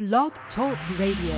Blog Talk Radio.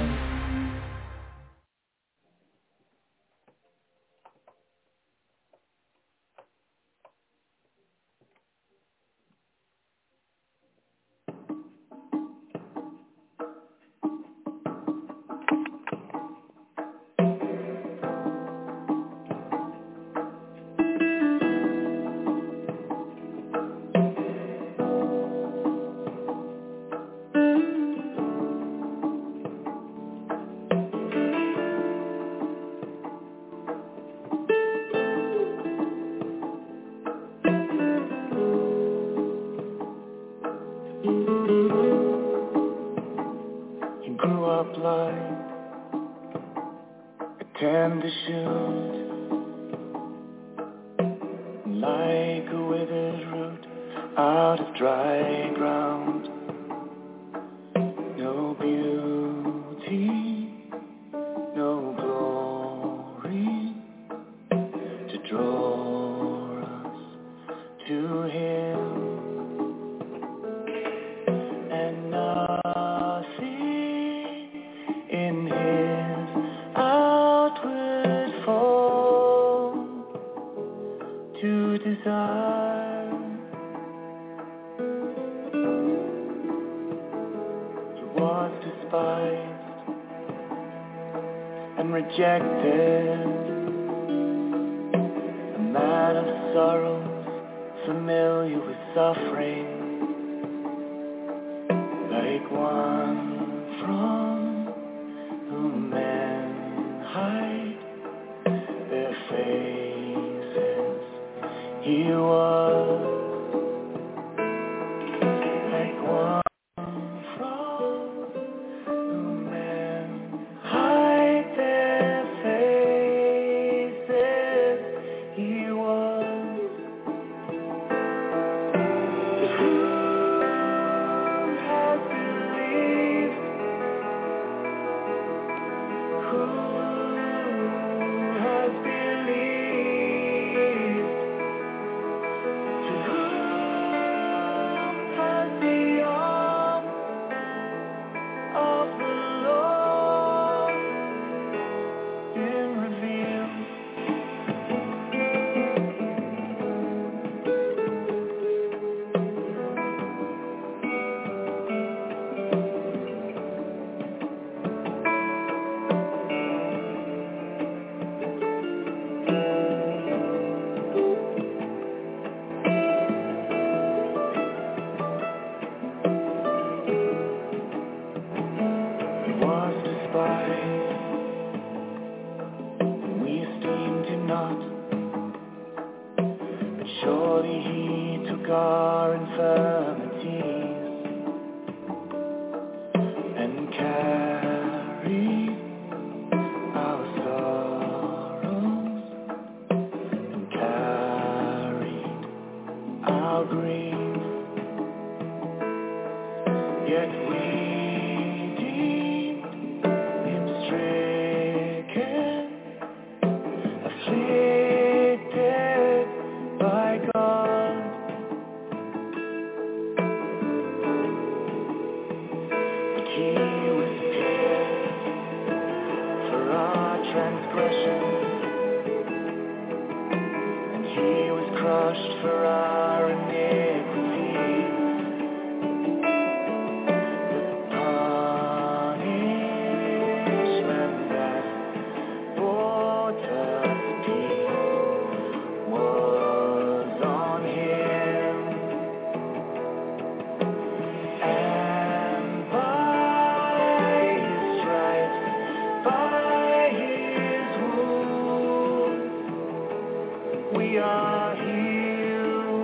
We are healed.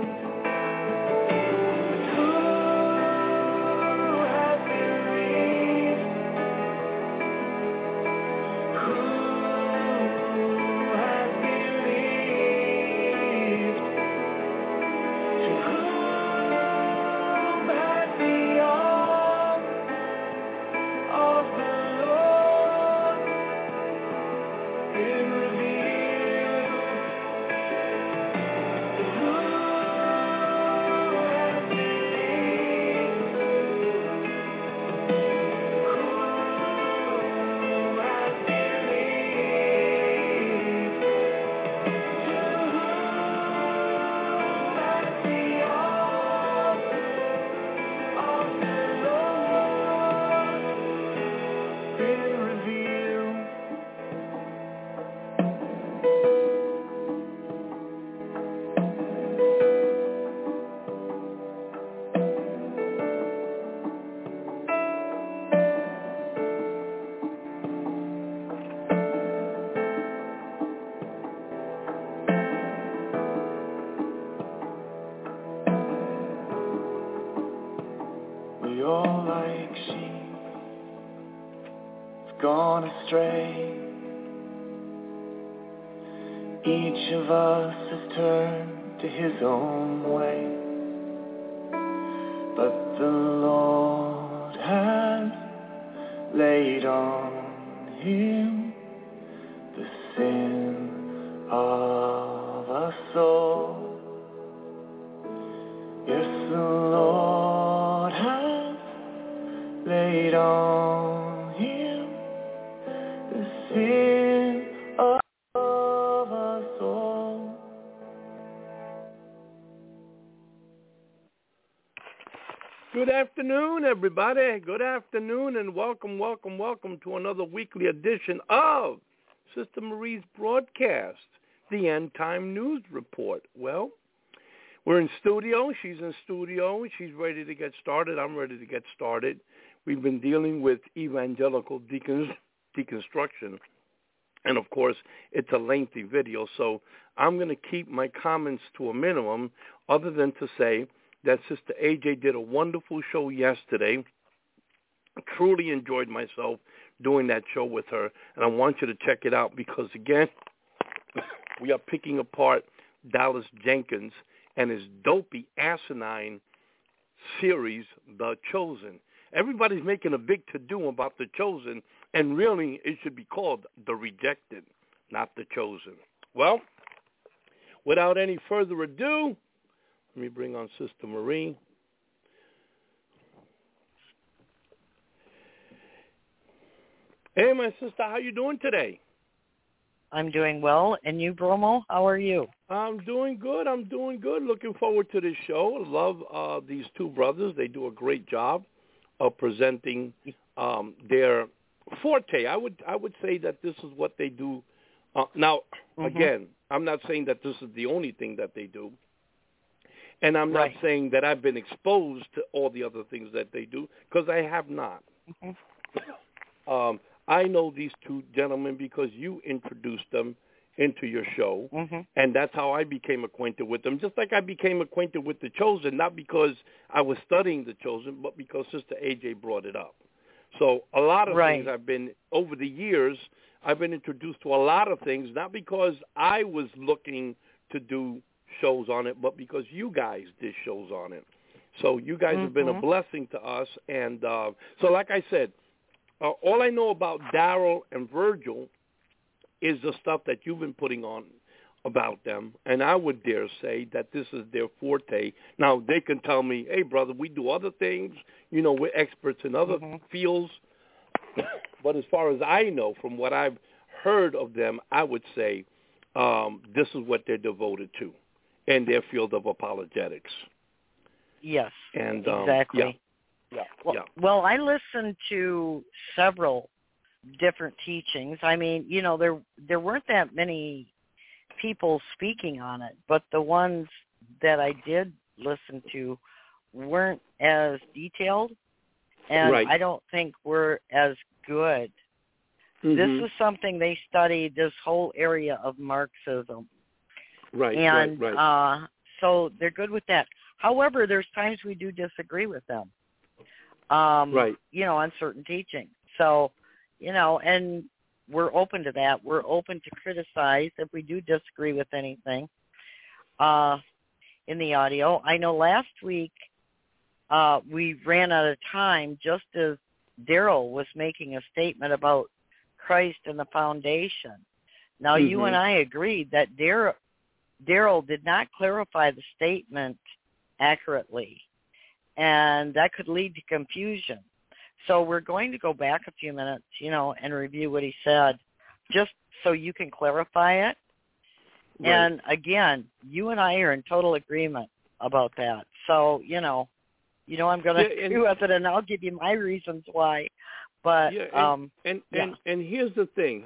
been revealed. We all like sheep have gone astray. Each of us has turned to his own way, but the Lord has laid on him the sin of us all. Yes, the Lord has laid on him the sin of us all. Good afternoon, everybody. Good afternoon, and welcome to another weekly edition of Sister Marie's broadcast, the End Time News Report. Well, we're in studio. She's in studio. She's ready to get started. I'm ready to get started. We've been dealing with evangelical deconstruction, and, of course, it's a lengthy video, so I'm going to keep my comments to a minimum other than to say that Sister AJ did a wonderful show yesterday. I truly enjoyed myself doing that show with her, and I want you to check it out because, again, we are picking apart Dallas Jenkins and his dopey, asinine series, The Chosen. Everybody's making a big to-do about The Chosen, and really it should be called The Rejected, not The Chosen. Well, without any further ado, let me bring on Sister Marie. Hey, my sister, how you doing today? I'm doing well. And you, Bromo, how are you? I'm doing good. Looking forward to this show. Love these two brothers. They do a great job of presenting their forte. I would say that this is what they do. Now, again, I'm not saying that this is the only thing that they do. And I'm not saying that I've been exposed to all the other things that they do, because I have not. I know these two gentlemen because you introduced them into your show, and that's how I became acquainted with them, just like I became acquainted with The Chosen, not because I was studying The Chosen, but because Sister AJ brought it up. So a lot of things over the years, I've been introduced to a lot of things, not because I was looking to do shows on it, but because you guys did shows on it. So you guys have been a blessing to us. And so like I said, all I know about Daryl and Virgil is the stuff that you've been putting on about them. And I would dare say that this is their forte. Now, they can tell me, hey, brother, we do other things. You know, we're experts in other fields. But as far as I know, from what I've heard of them, I would say this is what they're devoted to in their field of apologetics. Yes, and exactly. Well, I listened to several different teachings. I mean, you know, there weren't that many people speaking on it, but the ones that I did listen to weren't as detailed, and I don't think were as good. This was something they studied, this whole area of Marxism. So they're good with that. However, there's times we do disagree with them, you know, on certain teaching. So, you know, and we're open to that. We're open to criticize if we do disagree with anything in the audio. I know last week we ran out of time just as Daryl was making a statement about Christ and the foundation. Now, you and I agreed that Daryl did not clarify the statement accurately, and that could lead to confusion. So we're going to go back a few minutes, you know, and review what he said, just so you can clarify it. And again, you and I are in total agreement about that. So, you know, You know, I'm going to agree with it, and I'll give you my reasons why. But and here's the thing.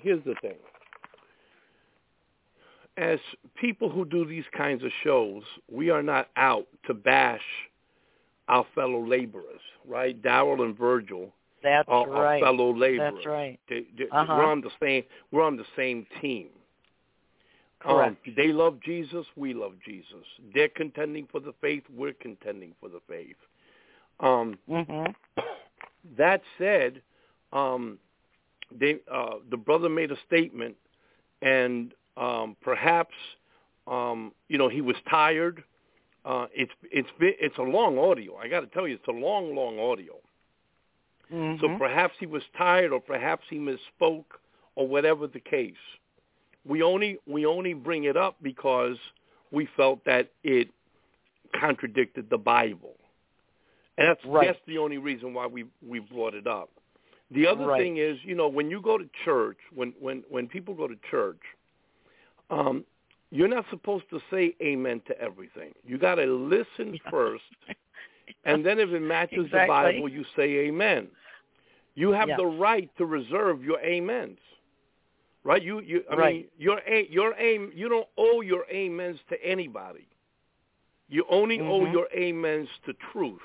As people who do these kinds of shows, we are not out to bash our fellow laborers, right? Darrell and Virgil are our fellow laborers. That's right. We're on the same team. Correct. They love Jesus. We love Jesus. They're contending for the faith. We're contending for the faith. That said, the brother made a statement, and perhaps he was tired. It's a long audio. I got to tell you, it's a long audio. So perhaps he was tired, or perhaps he misspoke, or whatever the case. We only bring it up because we felt that it contradicted the Bible, and that's the only reason why we brought it up. The other thing is, when you go to church, when people go to church, you're not supposed to say amen to everything. You got to listen first, and then if it matches the Bible, you say amen. You have the right to reserve your amens, right? I mean, your you don't owe your amens to anybody. You only owe your amens to truth.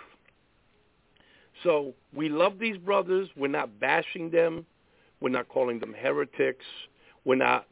So we love these brothers. We're not bashing them. We're not calling them heretics. We're not,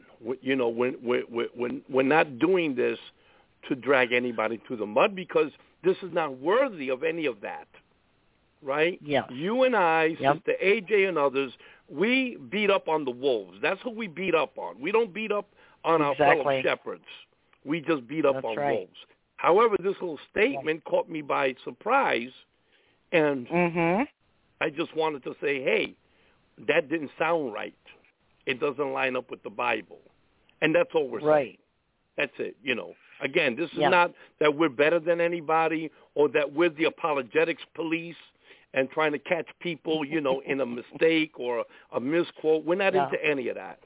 we're not doing this to drag anybody through the mud, because this is not worthy of any of that, right? Yeah. You and I, Sister AJ and others, we beat up on the wolves. That's who we beat up on. We don't beat up on our fellow shepherds. We just beat up on wolves. However, this little statement caught me by surprise, and I just wanted to say, hey, that didn't sound right. It doesn't line up with the Bible. And that's all we're saying. That's it, Again, this is not that we're better than anybody, or that we're the apologetics police and trying to catch people, in a mistake or a misquote. We're not into any of that.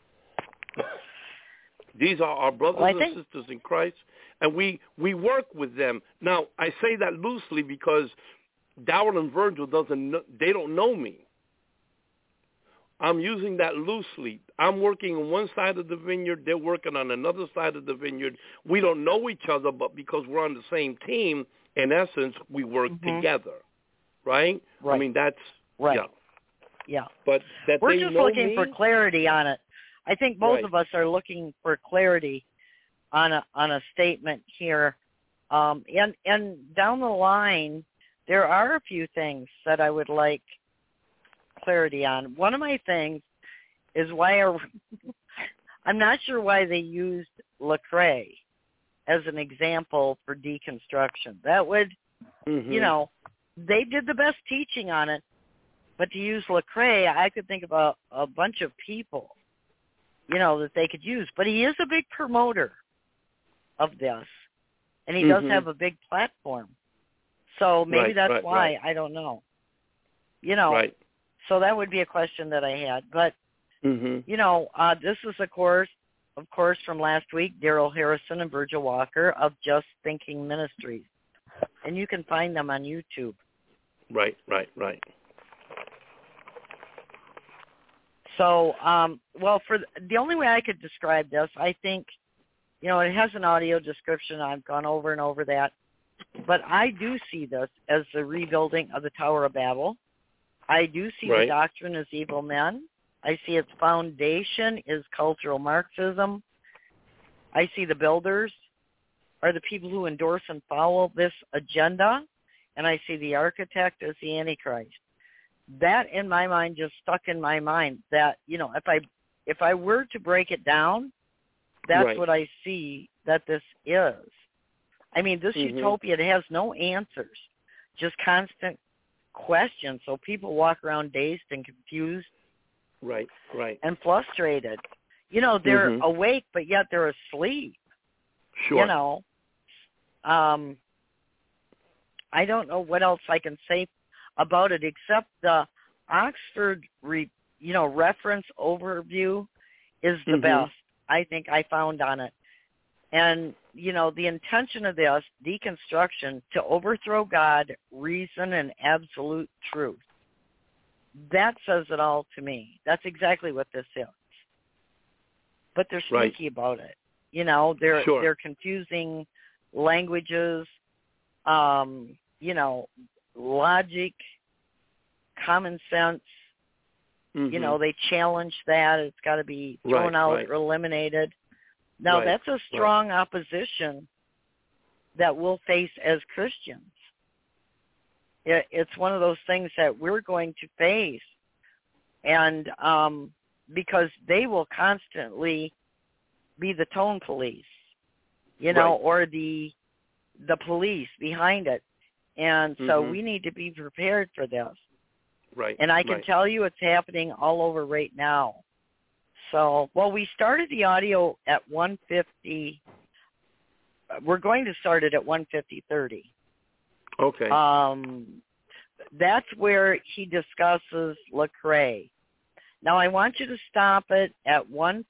These are our brothers and sisters in Christ, and we work with them. Now, I say that loosely because Darrell and Virgil they don't know me. I'm using that loosely. I'm working on one side of the vineyard. They're working on another side of the vineyard. We don't know each other, but because we're on the same team, in essence, we work together, right? I mean, that's Yeah. But that we're just looking for clarity on it. I think both of us are looking for clarity on a statement here, and down the line, there are a few things that I would like clarity on. One of my things is I'm not sure why they used Lecrae as an example for deconstruction. That would, they did the best teaching on it, but to use Lecrae, I could think about a bunch of people, that they could use. But he is a big promoter of this, and he does have a big platform. So maybe that's why. I don't know. So that would be a question that I had. But, this is, of course, from last week, Darrell Harrison and Virgil Walker of Just Thinking Ministries. And you can find them on YouTube. Right. So, for the only way I could describe this, I think, it has an audio description. I've gone over and over that. But I do see this as the rebuilding of the Tower of Babel. I do see the doctrine as evil men. I see its foundation is cultural Marxism. I see the builders are the people who endorse and follow this agenda, and I see the architect as the Antichrist. That, in my mind, just stuck in my mind that, if I were to break it down, that's what I see that this is. I mean, this utopia, it has no answers, just constant questions. So people walk around dazed and confused, and frustrated. They're awake, but yet they're asleep. Sure. I don't know what else I can say about it except the Oxford, reference overview is the best I think I found on it. And, the intention of this deconstruction to overthrow God, reason, and absolute truth. That says it all to me. That's exactly what this is. But they're sneaky about it. They're confusing languages, logic, common sense. Mm-hmm. They challenge that. It's got to be thrown out or eliminated. Now, that's a strong opposition that we'll face as Christians. It's one of those things that we're going to face, and because they will constantly be the tone police, or the police behind it. And so we need to be prepared for this. Right. And I can tell you it's happening all over right now. So, we started the audio at 1:50. We're going to start it at 1:50:30. Okay. That's where he discusses Lecrae. Now, I want you to stop it at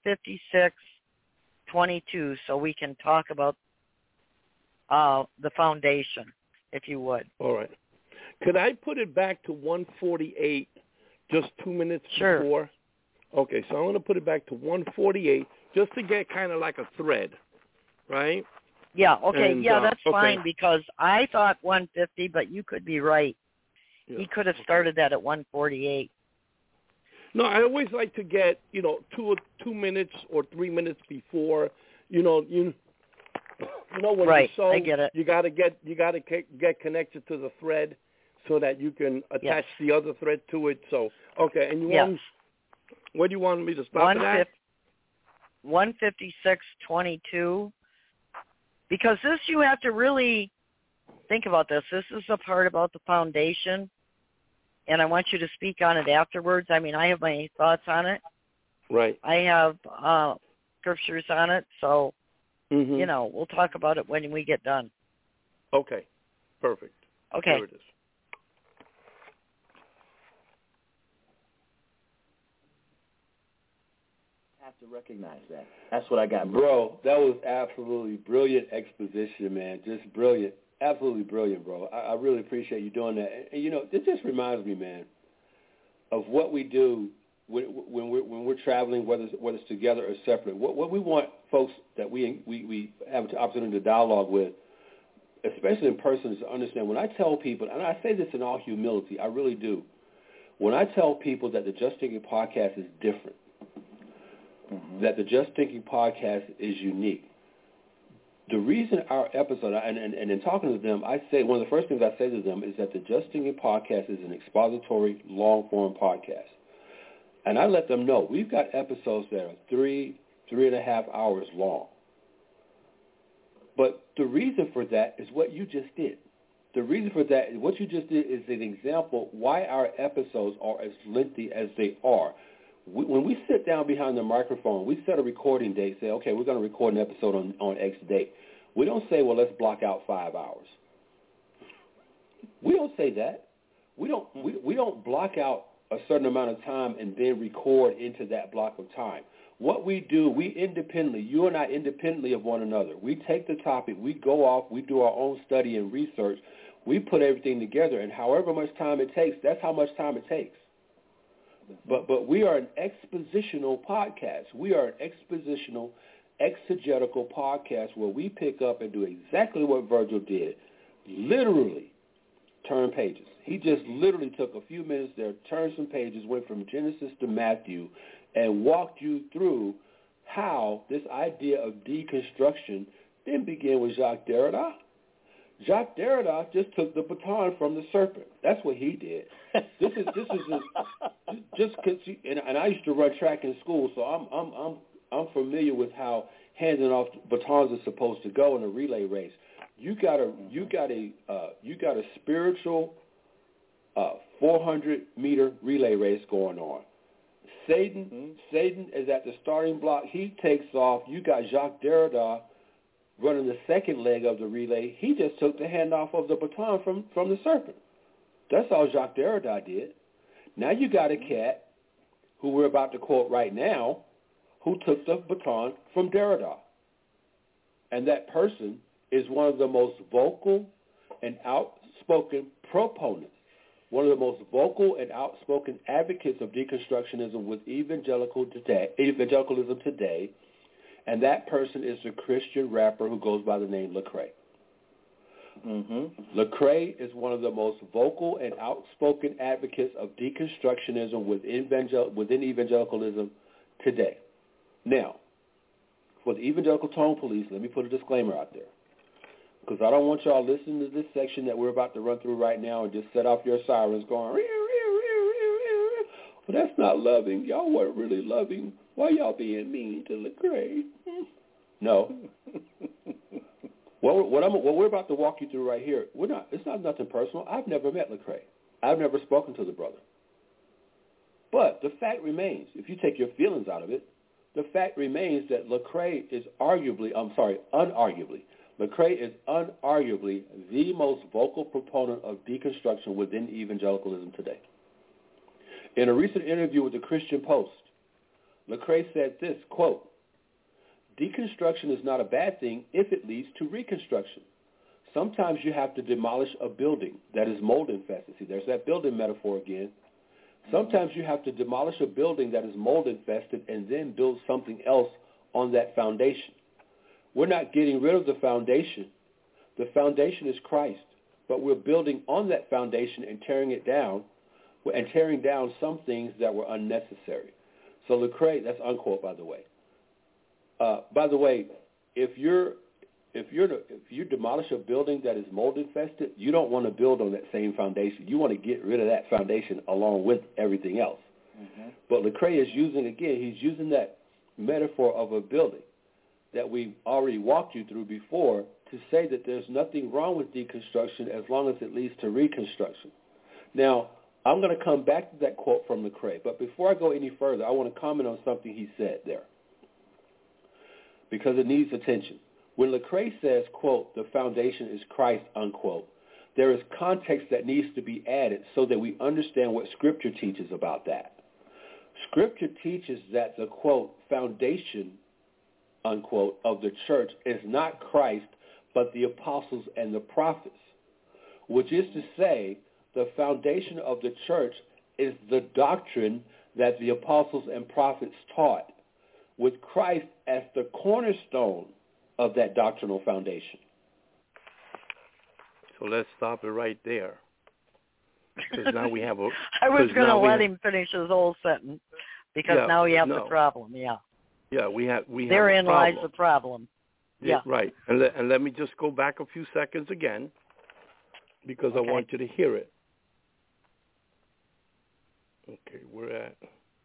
1:56:22 so we can talk about the foundation, if you would. All right. Could I put it back to 1:48, just 2 minutes before? Okay, so I'm going to put it back to 1:48 just to get kind of like a thread, right? Yeah, okay, that's fine because I thought 1:50, but you could be right. Yeah. He could have started that at 1:48. No, I always like to get, 2 minutes or 3 minutes before, when you sew, I get it. you got to get connected to the thread so that you can attach the other thread to it. So, okay, and what do you want me to stop it at? 1:56:22. Because this, you have to really think about this. This is the part about the foundation, and I want you to speak on it afterwards. I mean, I have my thoughts on it. Right. I have scriptures on it, so, we'll talk about it when we get done. Okay. Perfect. Okay. There it is. To recognize that. That's what I got. Bro, that was absolutely brilliant exposition, man. Just brilliant. Absolutely brilliant, bro. I really appreciate you doing that. And, it just reminds me, man, of what we do when we're traveling, whether it's together or separate. What we want folks that we have the opportunity to dialogue with, especially in person, is to understand. When I tell people, and I say this in all humility, I really do. When I tell people that the Just Thinking podcast is different, that the Just Thinking podcast is unique. The reason our episode, and in talking to them, I say, one of the first things I say to them is that the Just Thinking podcast is an expository, long-form podcast. And I let them know, we've got episodes that are 3.5 hours long. But the reason for that is what you just did. The reason for that, what you just did, is an example why our episodes are as lengthy as they are. When we sit down behind the microphone, we set a recording date, say, okay, we're going to record an episode on X date. We don't say, well, let's block out 5 hours. We don't say that. We don't block out a certain amount of time and then record into that block of time. What we do, we independently, you and I independently of one another, we take the topic, we go off, we do our own study and research, we put everything together, and however much time it takes, that's how much time it takes. But we are an expositional podcast. We are an expositional, exegetical podcast where we pick up and do exactly what Virgil did, literally turn pages. He just literally took a few minutes there, turned some pages, went from Genesis to Matthew, and walked you through how this idea of deconstruction didn't begin with Jacques Derrida. Jacques Derrida just took the baton from the serpent. That's what he did. This is just because, and I used to run track in school, so I'm familiar with how handing off batons are supposed to go in a relay race. You got a spiritual 400-meter relay race going on. Satan is at the starting block. He takes off. You got Jacques Derrida running the second leg of the relay. He just took the handoff of the baton from the serpent. That's all Jacques Derrida did. Now you got a cat, who we're about to quote right now, who took the baton from Derrida. And that person is one of the most vocal and outspoken proponents, one of the most vocal and outspoken advocates of deconstructionism with evangelicalism today, and that person is a Christian rapper who goes by the name Lecrae. Mm-hmm. Lecrae is one of the most vocal and outspoken advocates of deconstructionism within evangelicalism today. Now, for the evangelical tone police, let me put a disclaimer out there, because I don't want y'all listening to this section that we're about to run through right now and just set off your sirens going, well, that's not loving. Y'all weren't really loving. Why y'all being mean to Lecrae? No. What we're about to walk you through right here, it's not nothing personal. I've never met Lecrae. I've never spoken to the brother. But the fact remains, if you take your feelings out of it, the fact remains that Lecrae is unarguably the most vocal proponent of deconstruction within evangelicalism today. In a recent interview with the Christian Post, Lecrae said this, quote, "Deconstruction is not a bad thing if it leads to reconstruction. Sometimes you have to demolish a building that is mold infested." See, there's that building metaphor again. Sometimes you have to demolish a building that is mold infested and then build something else on that foundation. We're not getting rid of the foundation. The foundation is Christ, but we're building on that foundation and tearing it down, and tearing down some things that were unnecessary. So Lecrae, that's unquote, by the way. By the way, if you demolish a building that is mold infested, you don't want to build on that same foundation. You want to get rid of that foundation along with everything else. Mm-hmm. But Lecrae is he's using that metaphor of a building that we already walked you through before to say that there's nothing wrong with deconstruction as long as it leads to reconstruction. Now, I'm going to come back to that quote from Lecrae, but before I go any further, I want to comment on something he said there, because it needs attention. When Lecrae says, quote, "the foundation is Christ," unquote, there is context that needs to be added so that we understand what Scripture teaches about that. Scripture teaches that the, quote, "foundation," unquote, "of the church is not Christ, but the apostles and the prophets," which is to say, the foundation of the church is the doctrine that the apostles and prophets taught, with Christ as the cornerstone of that doctrinal foundation. So let's stop it right there, because now we have a... I was going to let him finish his whole sentence, because now we have the problem, Yeah, we have Therein lies the problem. Yeah. Right. And let me just go back a few seconds again, because I want you to hear it. Okay, we're at...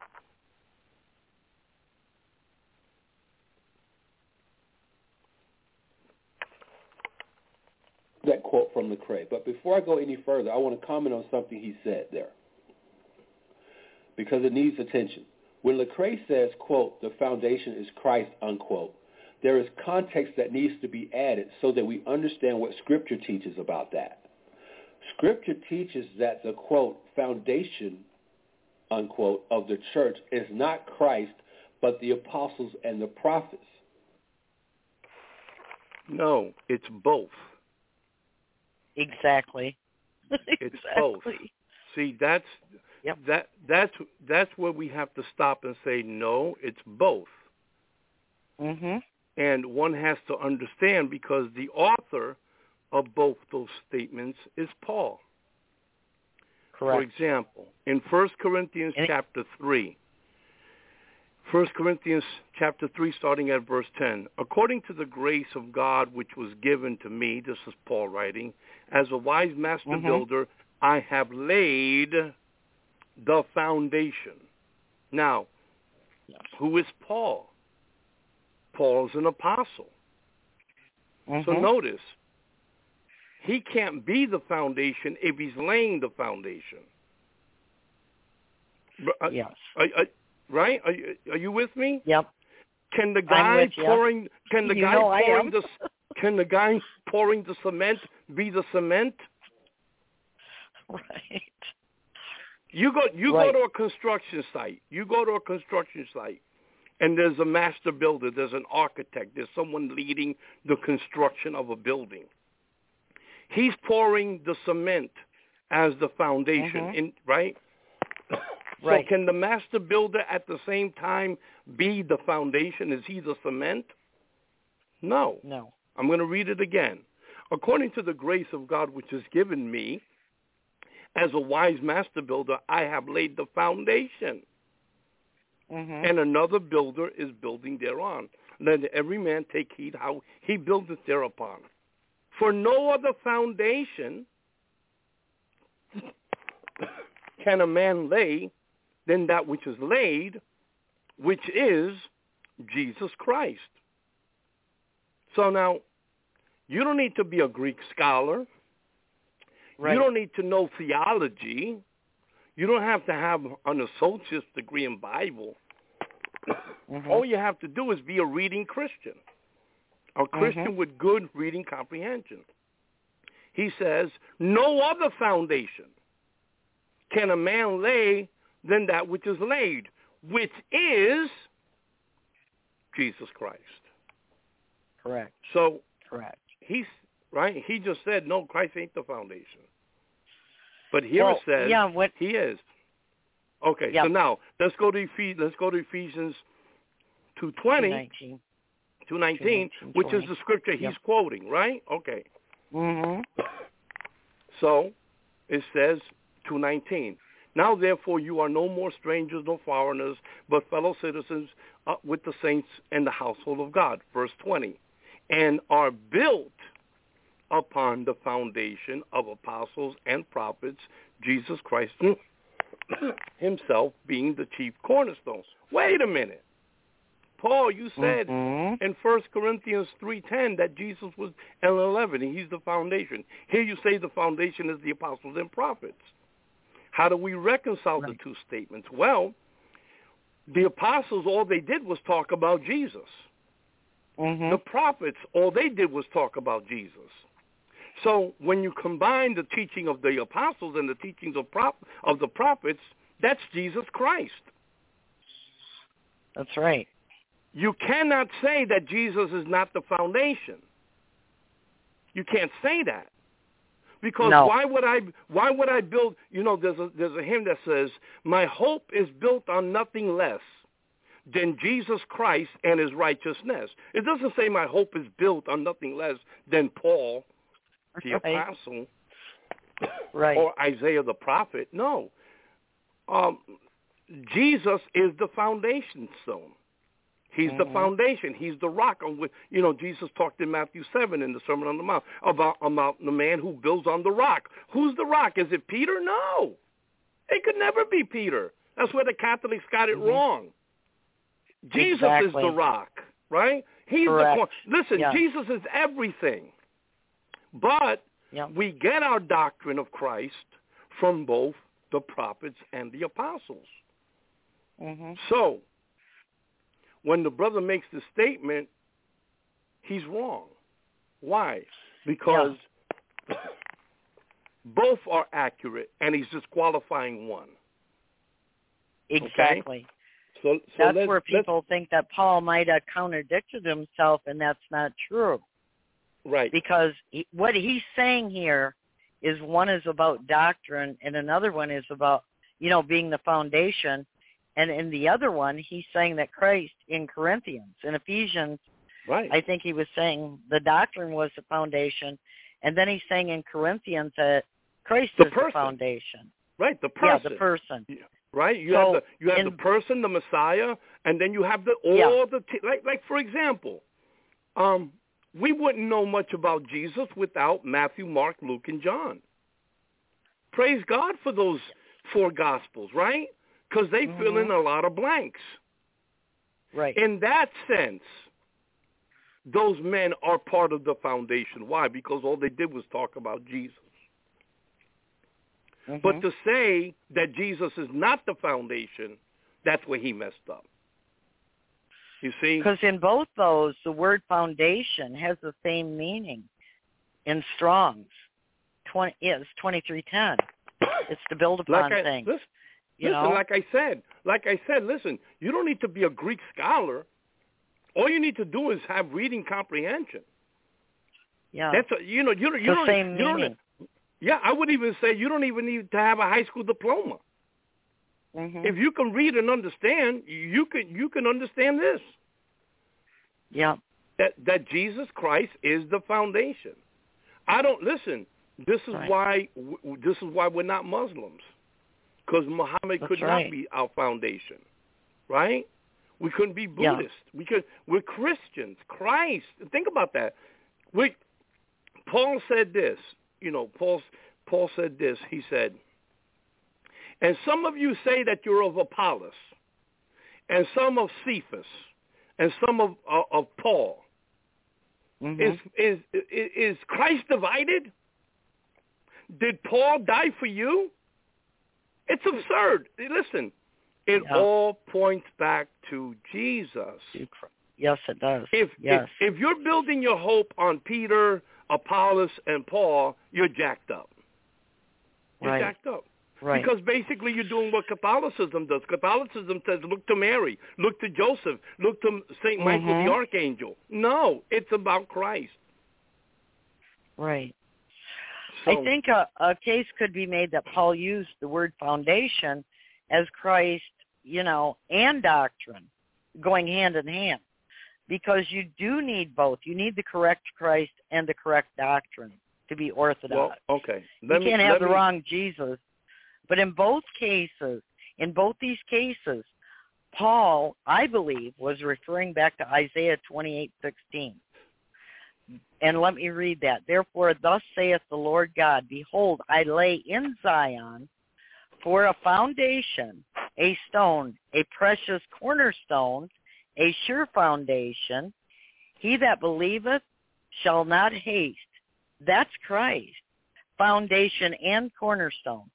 That quote from Lecrae. But before I go any further, I want to comment on something he said there, because it needs attention. When Lecrae says, quote, "the foundation is Christ," unquote, there is context that needs to be added so that we understand what Scripture teaches about that. Scripture teaches that the, quote, "foundation," unquote, "of the church is not Christ, but the apostles and the prophets." No, it's both. Exactly. It's both. See, that's where we have to stop and say, no, it's both. Mm-hmm. And one has to understand, because the author of both those statements is Paul. Correct. For example, in 1 Corinthians chapter 3, 1 Corinthians chapter 3, starting at verse 10, "According to the grace of God which was given to me," this is Paul writing, "as a wise master builder, I have laid the foundation." Now, who is Paul? Paul's an apostle. So notice, he can't be the foundation if he's laying the foundation. Yes. Right? Are you with me? Yep. Can the guy pouring the guy pouring the cement be the cement? Right. You go to a construction site. and there's a master builder, there's an architect, there's someone leading the construction of a building. He's pouring the cement as the foundation, right? Right. So can the master builder at the same time be the foundation? Is he the cement? No. No. I'm going to read it again. According to the grace of God which is given me, as a wise master builder, I have laid the foundation. And another builder is building thereon. Let every man take heed how he buildeth thereupon. For no other foundation can a man lay than that which is laid, which is Jesus Christ. So now, you don't need to be a Greek scholar. Right. You don't need to know theology. You don't have to have an associate's degree in Bible. All you have to do is be a reading Christian, a Christian with good reading comprehension. He says, no other foundation can a man lay than that which is laid, which is Jesus Christ. Correct. So Correct. he's right. He just said, no, Christ ain't the foundation. But here it says he is. Okay, so now let's go to Ephesians 2:20, 2:19, which is the scripture he's quoting, right? Okay. So it says 2:19. Now, therefore, you are no more strangers nor foreigners, but fellow citizens with the saints and the household of God. Verse 20. And are built upon the foundation of apostles and prophets, Jesus Christ himself being the chief cornerstone. Wait a minute. Paul, you said in 1 Corinthians 3:10 that Jesus was, and 11, he's the foundation. Here you say the foundation is the apostles and prophets. How do we reconcile the two statements? Well, the apostles, all they did was talk about Jesus. The prophets, all they did was talk about Jesus. So when you combine the teaching of the apostles and the teachings of the prophets, that's Jesus Christ. That's right. You cannot say that Jesus is not the foundation. You can't say that. Because why would I build, there's a hymn that says, my hope is built on nothing less than Jesus Christ and his righteousness. It doesn't say my hope is built on nothing less than Paul, the apostle, or Isaiah the prophet. No. Jesus is the foundation stone. He's the foundation. He's the rock on which, Jesus talked in Matthew 7 in the Sermon on the Mount about the man who builds on the rock. Who's the rock? Is it Peter? No. It could never be Peter. That's where the Catholics got it wrong. Jesus is the rock, right? He's the listen, Jesus is everything. But we get our doctrine of Christ from both the prophets and the apostles. So when the brother makes the statement, he's wrong. Why? Because both are accurate, and he's disqualifying one. Exactly. Okay? So that's where people think that Paul might have contradicted himself, and that's not true. Right. Because what he's saying here is one is about doctrine, and another one is about, being the foundation. And in the other one, he's saying that Christ in Corinthians, in Ephesians, I think he was saying the doctrine was the foundation. And then he's saying in Corinthians that Christ is the foundation. Right, the person. Yeah, the person. Yeah. Right? You have the person, the Messiah, and then you have like for example, we wouldn't know much about Jesus without Matthew, Mark, Luke, and John. Praise God for those 4 Gospels, right? Because they fill in a lot of blanks. Right. In that sense, those men are part of the foundation. Why? Because all they did was talk about Jesus. But to say that Jesus is not the foundation, that's where he messed up. You see? Because in both those, the word foundation has the same meaning in Strong's. It's 2310. It's to build upon things. You listen, know? like I said, listen, you don't need to be a Greek scholar. All you need to do is have reading comprehension. Yeah. That's you don't meaning. Yeah, I would even say you don't even need to have a high school diploma. Mm-hmm. If you can read and understand, you can understand this. Yeah. That Jesus Christ is the foundation. I don't listen. This is why we're not Muslims, because Muhammad could not be our foundation, right? We couldn't be Buddhist. Yeah. We're Christians. Christ. Think about that. Paul said this. Paul said this. He said, and some of you say that you're of Apollos, and some of Cephas, and some of Paul. Mm-hmm. Is Christ divided? Did Paul die for you? It's absurd. Listen, it all points back to Jesus. Yes, it does. If you're building your hope on Peter, Apollos, and Paul, you're jacked up. You're jacked up. Right. Because basically you're doing what Catholicism does. Catholicism says, look to Mary, look to Joseph, look to St. Michael the Archangel. No, it's about Christ. Right. So, I think a case could be made that Paul used the word foundation as Christ, and doctrine going hand in hand, because you do need both. You need the correct Christ and the correct doctrine to be orthodox. Well, okay. You can't have the wrong Jesus. But in both these cases, Paul, I believe, was referring back to Isaiah 28:16. And let me read that. Therefore, thus saith the Lord God, behold, I lay in Zion for a foundation, a stone, a precious cornerstone, a sure foundation. He that believeth shall not haste. That's Christ, foundation and cornerstone.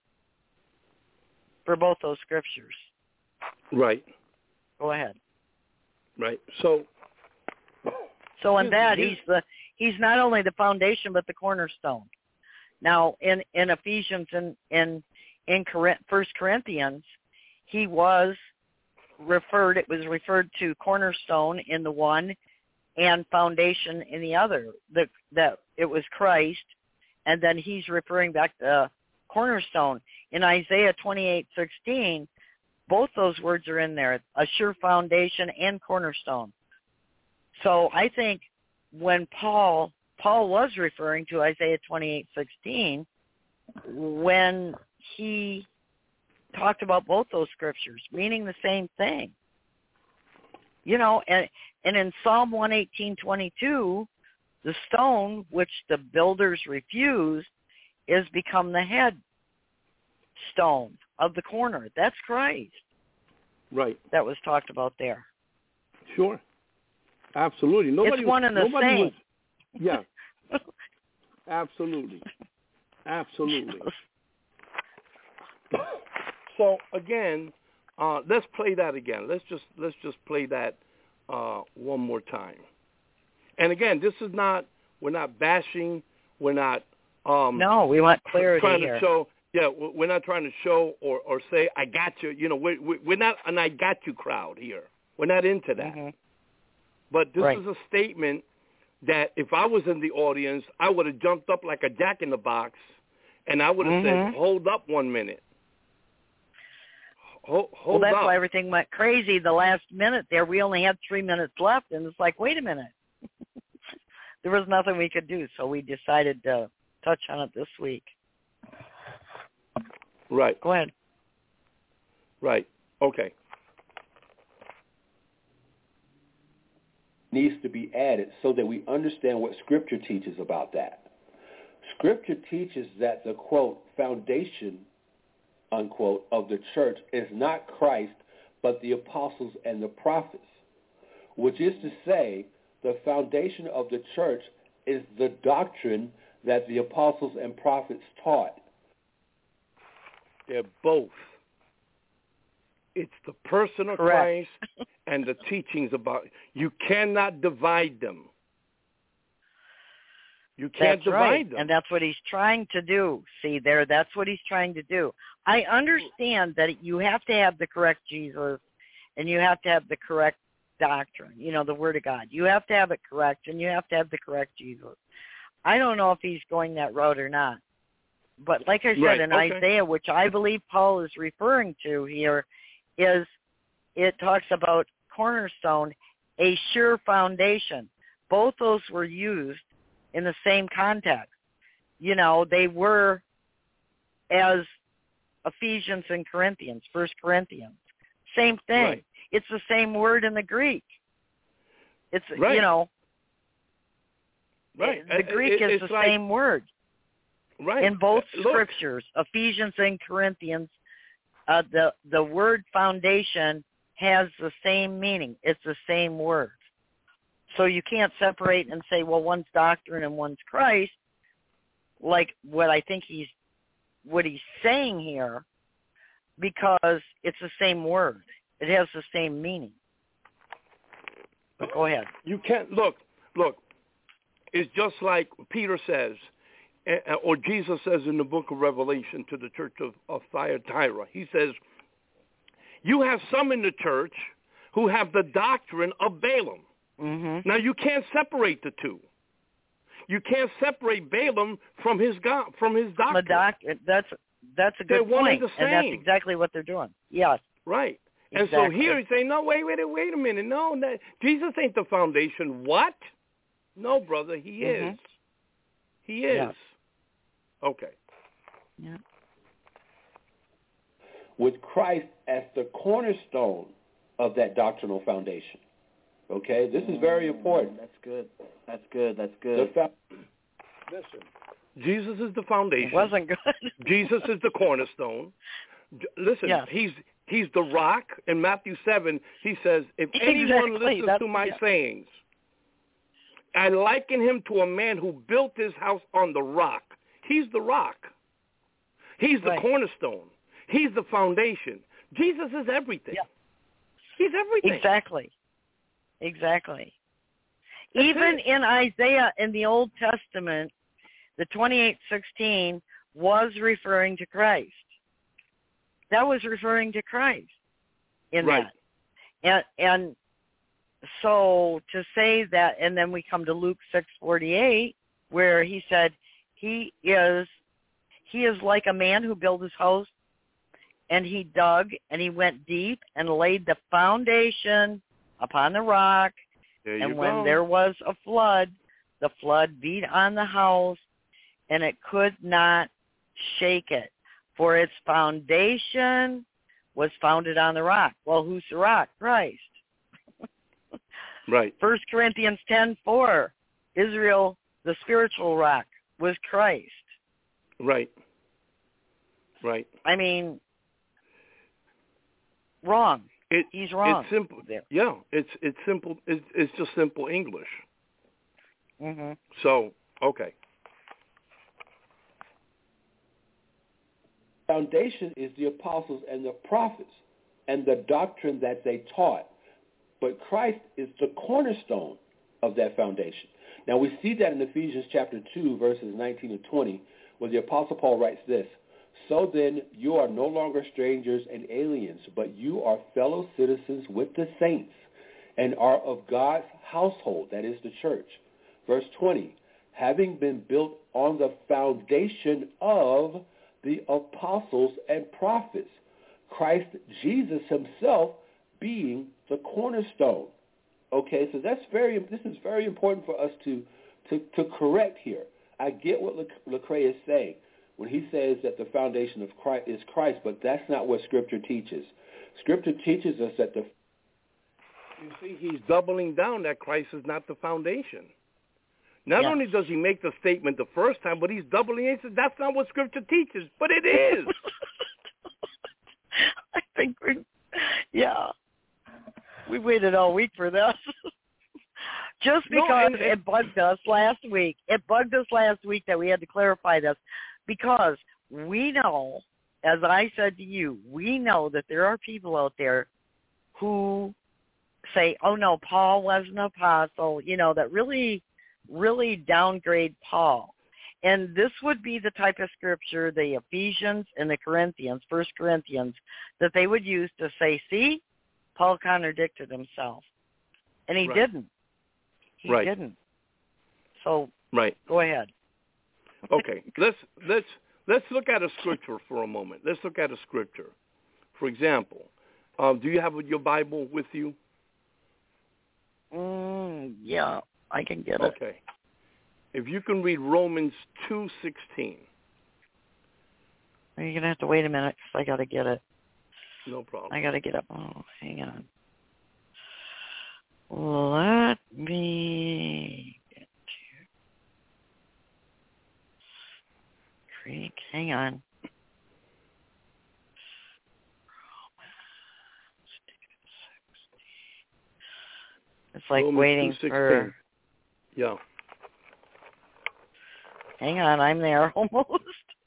For both those scriptures. Right. Go ahead. Right. So in that he's not only the foundation but the cornerstone. Now in Ephesians and in 1 Corinthians, it was referred to cornerstone in the one and foundation in the other. That it was Christ, and then he's referring back to cornerstone. In Isaiah 28:16, both those words are in there, a sure foundation and cornerstone. So I think when Paul was referring to Isaiah 28:16, when he talked about both those scriptures, meaning the same thing. And in Psalm 118:22, the stone which the builders refused is become the head stone of the corner. That's Christ. Right. That was talked about there. Sure. Absolutely. It's one and the same. Yeah. Absolutely. Absolutely. So again, let's play that again. Let's just play that one more time. And again, we're not bashing. We're not. No, we want clarity here. We're not trying to show or say, I got you. We're not an I got you crowd here. We're not into that. Mm-hmm. But this is a statement that if I was in the audience, I would have jumped up like a jack-in-the-box, and I would have said, hold up 1 minute. Hold that's up. why everything went crazy the last minute there. We only had 3 minutes left, and it's like, wait a minute. There was nothing we could do, so we decided to touch on it this week. Right. Go ahead. Right. Okay. Needs to be added so that we understand what Scripture teaches about that. Scripture teaches that the, quote, foundation, unquote, of the church is not Christ, but the apostles and the prophets, which is to say the foundation of the church is the doctrine that the apostles and prophets taught. They're both. It's the person of Christ and the teachings about. You cannot divide them. You can't that's divide right. them. And that's what he's trying to do. See there, that's what he's trying to do. I understand that you have to have the correct Jesus and you have to have the correct doctrine, the Word of God. You have to have it correct and you have to have the correct Jesus. I don't know if he's going that route or not. But like I said, in Isaiah, which I believe Paul is referring to here, is it talks about cornerstone, a sure foundation. Both those were used in the same context. They were as Ephesians and Corinthians, 1 Corinthians. Same thing. Right. It's the same word in the Greek. It's, right. Right. The Greek is the same word. Right. In both scriptures, Ephesians and Corinthians, the word foundation has the same meaning. It's the same word. So you can't separate and say, well, one's doctrine and one's Christ, like what I think he's saying here, because it's the same word. It has the same meaning. But go ahead. You can't, look, it's just like Peter says, or Jesus says in the book of Revelation to the church of Thyatira. He says, you have some in the church who have the doctrine of Balaam. Mm-hmm. Now, you can't separate the two. You can't separate Balaam from his doctrine. That's a good point, and that's exactly what they're doing. Yes. Right. Exactly. And so here he's saying, no, wait a minute. No, Jesus ain't the foundation. What? No, brother, he is. He is. Yes. Okay. Yeah. With Christ as the cornerstone of that doctrinal foundation. Okay? This is very important. That's good. Listen, Jesus is the foundation. It wasn't good. Jesus is the cornerstone. Listen, yes. He's the rock. In Matthew 7, he says, if anyone listens to my sayings, I liken him to a man who built his house on the rock. He's the rock. He's the cornerstone. He's the foundation. Jesus is everything. Yeah. He's everything. Exactly. Even in Isaiah in the Old Testament, the 28:16 was referring to Christ. That was referring to Christ in that. And so to say that, and then we come to Luke 6:48, where he said, he is like a man who built his house, and he dug, and he went deep and laid the foundation upon the rock. And when there was a flood, the flood beat on the house, and it could not shake it, for its foundation was founded on the rock. Well, who's the rock? Christ. Right. 1 Corinthians 10:4, Israel, the spiritual rock, was Christ. Right. I mean, wrong. He's wrong. It's simple. Yeah, it's simple. It's just simple English. Mm-hmm. So, okay. Foundation is the apostles and the prophets and the doctrine that they taught. But Christ is the cornerstone of that foundation. Now, we see that in Ephesians chapter 2, verses 19 and 20, where the Apostle Paul writes this, so then you are no longer strangers and aliens, but you are fellow citizens with the saints and are of God's household, that is the church. Verse 20, having been built on the foundation of the apostles and prophets, Christ Jesus himself being the cornerstone. Okay, so this is very important for us to correct here. I get what Lecrae is saying when he says that the foundation of Christ is Christ, but that's not what Scripture teaches. Scripture teaches us that You see, he's doubling down that Christ is not the foundation. Not only does he make the statement the first time, but he's doubling it. That's not what Scripture teaches, but it is. I think we waited all week for this. Just because it bugged us last week. It bugged us last week that we had to clarify this, because we know, as I said to you, we know that there are people out there who say, oh, no, Paul was an apostle, that really really downgrade Paul. And this would be the type of scripture, the Ephesians and the Corinthians, 1 Corinthians, that they would use to say, see, Paul contradicted himself. And he didn't. He didn't. So go ahead. Okay. Let's look at a scripture for a moment. Let's look at a scripture. For example, do you have your Bible with you? Yeah, I can get it. Okay. If you can read Romans 2:16. You're going to have to wait a minute because I got to get it. No problem. I got to get up. Oh, hang on. Let me get to Creek. Hang on. It's like Romans waiting 2:16. for... Yeah. Hang on, I'm there almost.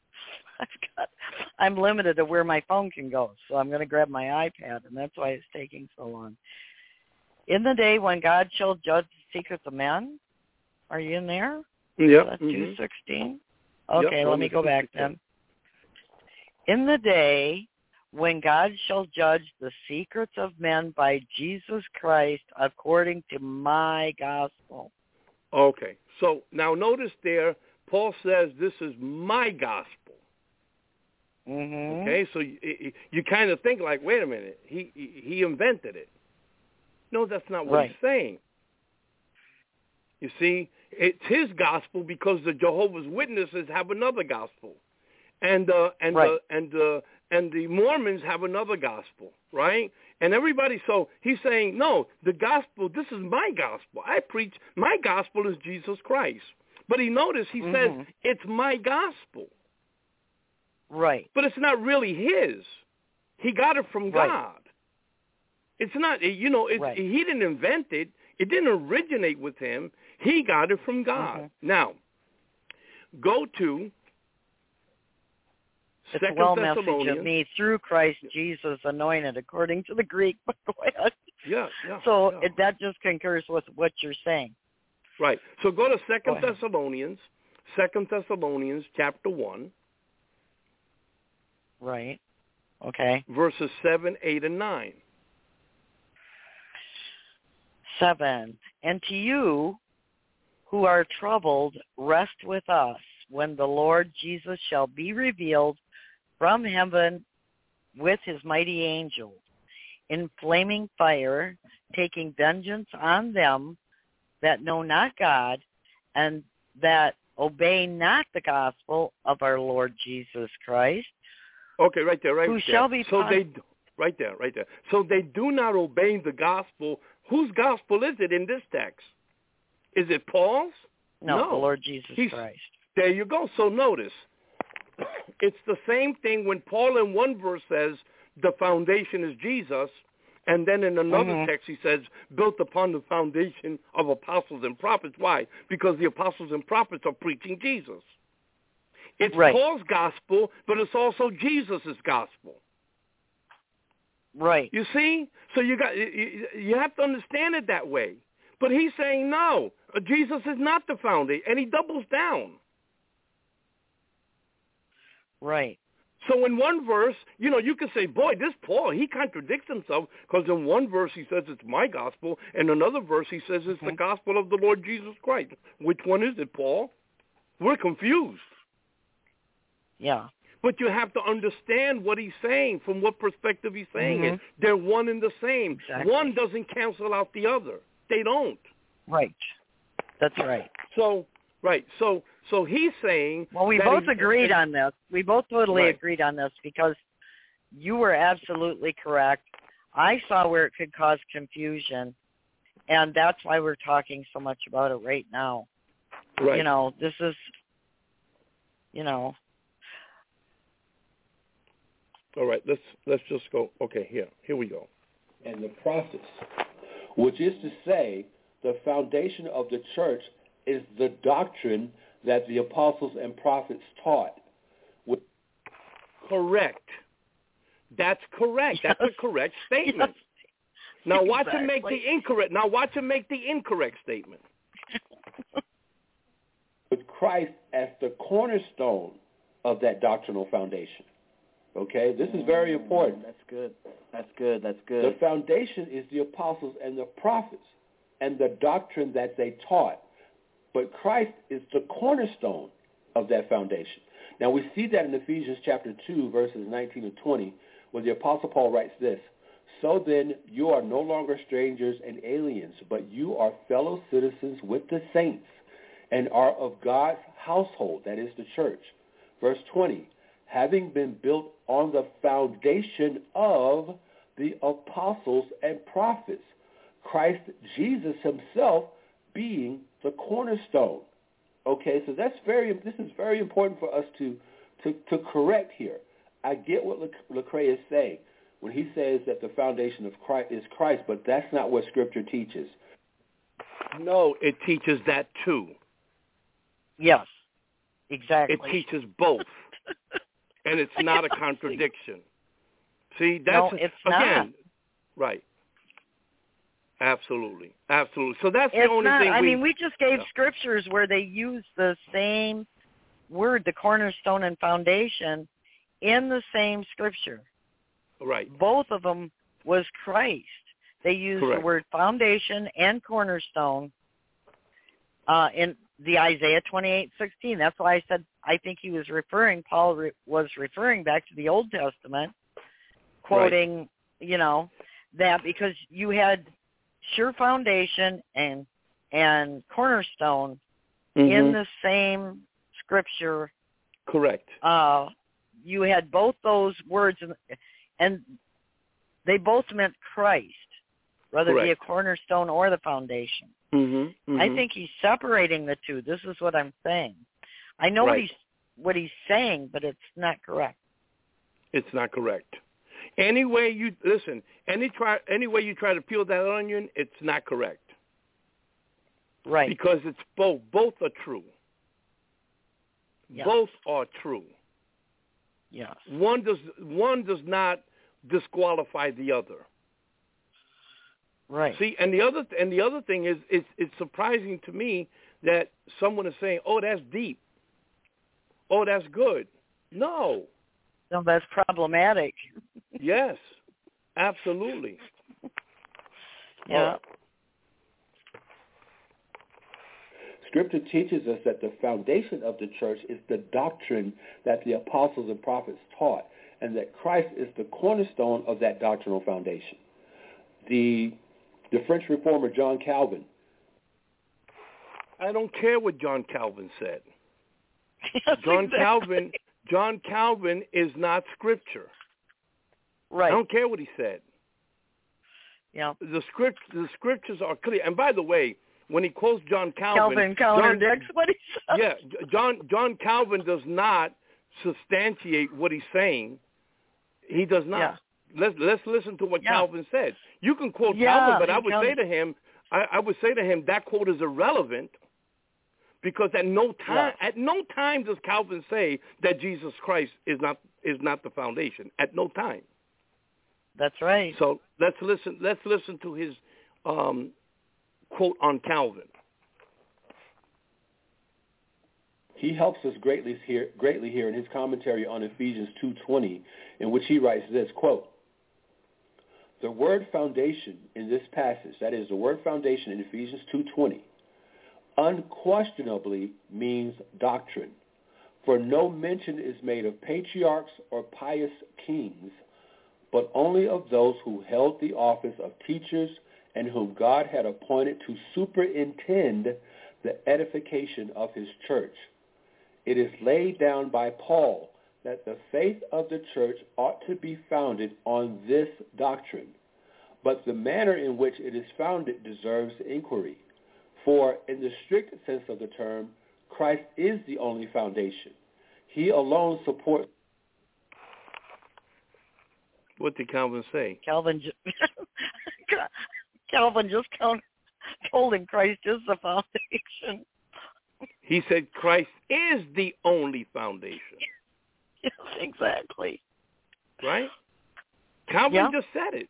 I'm limited to where my phone can go, so I'm going to grab my iPad, and that's why it's taking so long. In the day when God shall judge the secrets of men, are you in there? Yeah. That's 2:16. Okay, yep, let me go back then. In the day when God shall judge the secrets of men by Jesus Christ according to my gospel. Okay, so now notice there, Paul says this is my gospel. Mm-hmm. Okay, so you kind of think like, wait a minute, he invented it. No, that's not what he's saying. You see, it's his gospel because the Jehovah's Witnesses have another gospel, and the Mormons have another gospel, right? And everybody, so he's saying, no, the gospel, this is my gospel. I preach, my gospel is Jesus Christ. But he says, it's my gospel. Right. But it's not really his. He got it from God. It's not, he didn't invent it. It didn't originate with him. He got it from God. Now, go to It's a well message of me through Christ Jesus anointed, according to the Greek. But go ahead. Yeah. So that just concurs with what you're saying. Right. So go to 2 Thessalonians chapter 1. Right. Okay. Verses 7, 8, and 9. 7. And to you who are troubled, rest with us when the Lord Jesus shall be revealed from heaven with his mighty angels, in flaming fire, taking vengeance on them that know not God, and that obey not the gospel of our Lord Jesus Christ. Okay, right there. Who shall be right there. So they do not obey the gospel. Whose gospel is it in this text? Is it Paul's? No, the Lord Jesus Christ. There you go. So notice, it's the same thing when Paul in one verse says the foundation is Jesus, and then in another text he says built upon the foundation of apostles and prophets. Why? Because the apostles and prophets are preaching Jesus. It's Paul's gospel, but it's also Jesus' gospel. Right. You see? So you have to understand it that way. But he's saying, no, Jesus is not the foundation, and he doubles down. Right. So in one verse, you can say, boy, this Paul, he contradicts himself, because in one verse he says it's my gospel, and another verse he says it's the gospel of the Lord Jesus Christ. Which one is it, Paul? We're confused. Yeah. But you have to understand what he's saying, from what perspective he's saying it. They're one and the same. Exactly. One doesn't cancel out the other. They don't. Right. That's right. So he's saying... Well, we both agreed on this. We both totally agreed on this because you were absolutely correct. I saw where it could cause confusion, and that's why we're talking so much about it right now. Right. This is, All right, let's just go. Okay, here we go. And the process, which is to say, the foundation of the church is the doctrine that the apostles and prophets taught. Correct. That's correct. That's a correct statement. Yes. Now watch him make the incorrect. Now watch him make the incorrect statement. Christ as the cornerstone of that doctrinal foundation. Okay? This is very important. That's good. That's good. That's good. The foundation is the apostles and the prophets and the doctrine that they taught. But Christ is the cornerstone of that foundation. Now, we see that in Ephesians chapter 2, verses 19 and 20, where the Apostle Paul writes this, "So then you are no longer strangers and aliens, but you are fellow citizens with the saints and are of God's household," that is the church. Verse 20, "having been built on the foundation of the apostles and prophets, Christ Jesus himself being the cornerstone." Okay, so this is very important for us to correct here. I get what Lecrae is saying when he says that the foundation of Christ is Christ, but that's not what Scripture teaches. No, it teaches that too. Yes, exactly. It teaches both, and it's not a contradiction. See, that's no, it's again, not. Right. Absolutely. So that's it's the only not, thing. I mean, we just gave scriptures where they use the same word, the cornerstone and foundation, in the same scripture. Right. Both of them was Christ. They used Correct. the word foundation and cornerstone in the Isaiah 28:16. That's why I said I think he was Paul was referring back to the Old Testament, quoting, that because you had sure foundation and cornerstone in the same scripture. Correct. You had both those words, and they both meant Christ, whether it be a cornerstone or the foundation. I think he's separating the two. This is what I'm saying. I know what he's saying, but it's not correct. It's not correct. Any way you try to peel that onion, it's not correct. Right. Because it's both. Both are true. Yes. Both are true. Yes. One does not disqualify the other. Right. See, and the other thing is, it's surprising to me that someone is saying, "Oh, that's deep. Oh, that's good." No, that's problematic. Yes, absolutely. Yeah. Scripture teaches us that the foundation of the church is the doctrine that the apostles and prophets taught, and that Christ is the cornerstone of that doctrinal foundation. The French reformer John Calvin. I don't care what John Calvin said. Yes, John Calvin is not Scripture. Right. I don't care what he said. Yeah. The scriptures are clear. And by the way, when he quotes John Calvin, contradicts what he said. Yeah, John Calvin does not substantiate what he's saying. He does not. Yeah. Let's listen to what Calvin said. You can quote Calvin, but I would say to him, that quote is irrelevant, because at no time does Calvin say that Jesus Christ is not the foundation. At no time. That's right. So let's listen to his quote on Calvin. He helps us greatly here in his commentary on Ephesians 2:20, in which he writes this, quote, "The word foundation in this passage, that is the word foundation in Ephesians 2:20, unquestionably means doctrine, for no mention is made of patriarchs or pious kings, but only of those who held the office of teachers and whom God had appointed to superintend the edification of his church. It is laid down by Paul that the faith of the church ought to be founded on this doctrine, but the manner in which it is founded deserves inquiry. For in the strict sense of the term, Christ is the only foundation. He alone supports." What did Calvin say? Calvin just told him Christ is the foundation. He said Christ is the only foundation. Yes, exactly. Right? Calvin just said it.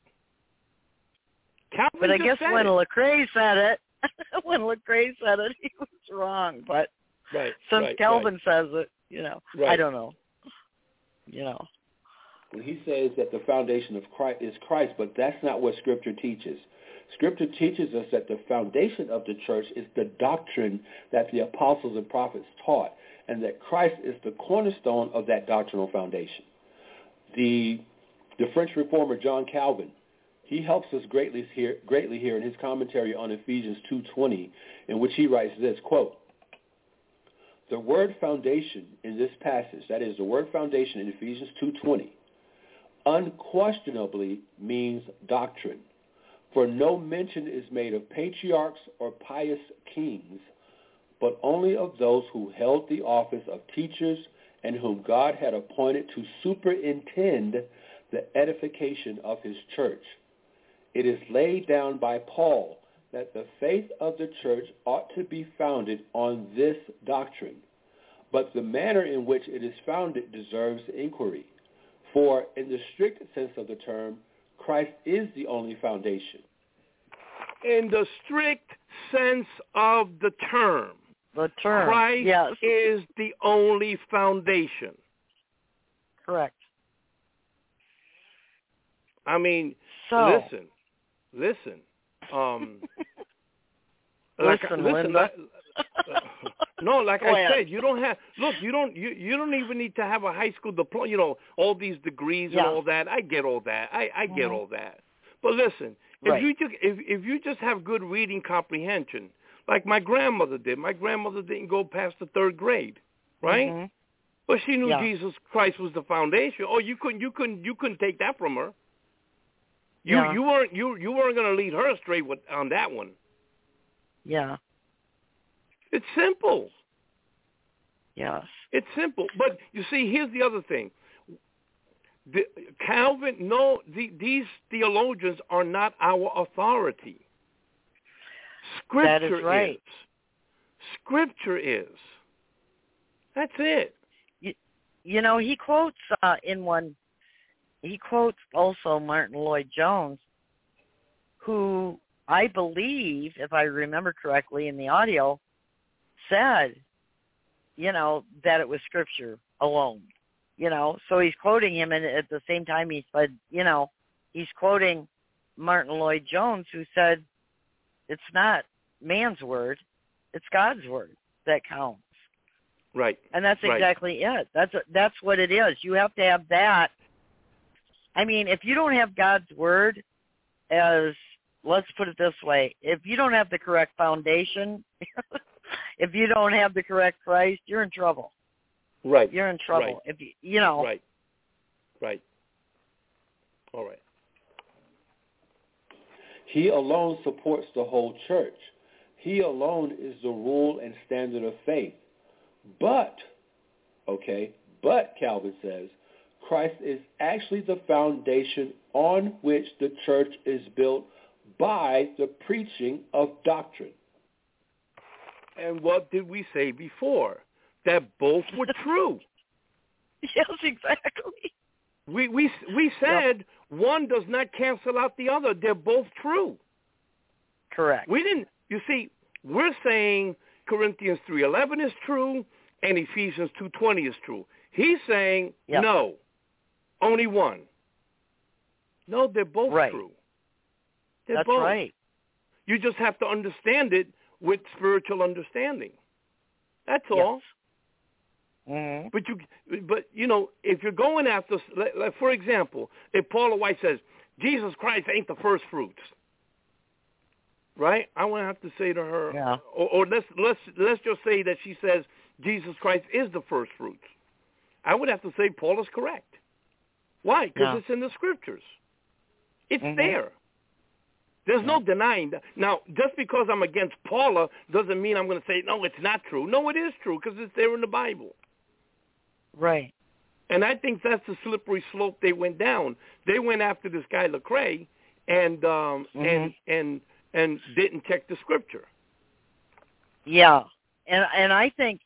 But I guess when Lecrae said it, he was wrong. But Right. Since Calvin says it, Right. I don't know. When he says that the foundation of Christ is Christ, but that's not what Scripture teaches. Scripture teaches us that the foundation of the church is the doctrine that the apostles and prophets taught, and that Christ is the cornerstone of that doctrinal foundation. The French reformer John Calvin, he helps us greatly here in his commentary on Ephesians 2:20, in which he writes this, quote, "The word foundation in this passage, that is the word foundation in Ephesians 2:20, unquestionably means doctrine. For no mention is made of patriarchs or pious kings, but only of those who held the office of teachers and whom God had appointed to superintend the edification of his church. It is laid down by Paul that the faith of the church ought to be founded on this doctrine, but the manner in which it is founded deserves inquiry. For in the strict sense of the term, Christ is the only foundation." In the strict sense of the term, Christ yes. is the only foundation. Correct. I mean, So, listen. Linda. No, like Go I ahead. said, you don't even need to have a high school diploma, all these degrees and all that. I get all that. I get all that. But listen, if you just have good reading comprehension, like my grandmother did. My grandmother didn't go past the 3rd grade, right? Mm-hmm. But she knew Jesus Christ was the foundation. Oh, you couldn't take that from her. You weren't going to lead her astray on that one. Yeah. It's simple. Yes. It's simple. But you see, here's the other thing. These theologians are not our authority. Scripture that is right. Scripture is. That's it. He quotes he quotes also Martin Lloyd-Jones, who I believe, if I remember correctly in the audio, said, that it was Scripture alone. So he's quoting him, and at the same time he said, he's quoting Martin Lloyd-Jones, who said, it's not man's word, it's God's word that counts. Right. And that's exactly it. That's what it is. You have to have that. I mean, if you don't have God's word as, let's put it this way, if you don't have the correct foundation, if you don't have the correct Christ, you're in trouble. Right. You're in trouble. Right. If Right. Right. All right. He alone supports the whole church. He alone is the rule and standard of faith. But Calvin says, Christ is actually the foundation on which the church is built by the preaching of doctrine. And what did we say before? That both were true. Yes, exactly. We said one does not cancel out the other. They're both true. Correct. We didn't. You see, we're saying Corinthians 3:11 is true and Ephesians 2:20 is true. He's saying no, only one. No, they're both true. They're That's both. right. You just have to understand it with spiritual understanding. That's all. Mm-hmm. But if you're going after, like for example, if Paula White says Jesus Christ ain't the first fruits, right? I would have to say to her, or let's just say that she says Jesus Christ is the first fruits. I would have to say Paula's correct. Why? Because it's in the scriptures. It's there. There's no denying that. Now, just because I'm against Paula doesn't mean I'm going to say, no, it's not true. No, it is true because it's there in the Bible. Right. And I think that's the slippery slope they went down. They went after this guy Lecrae and didn't check the scripture. Yeah. And I think,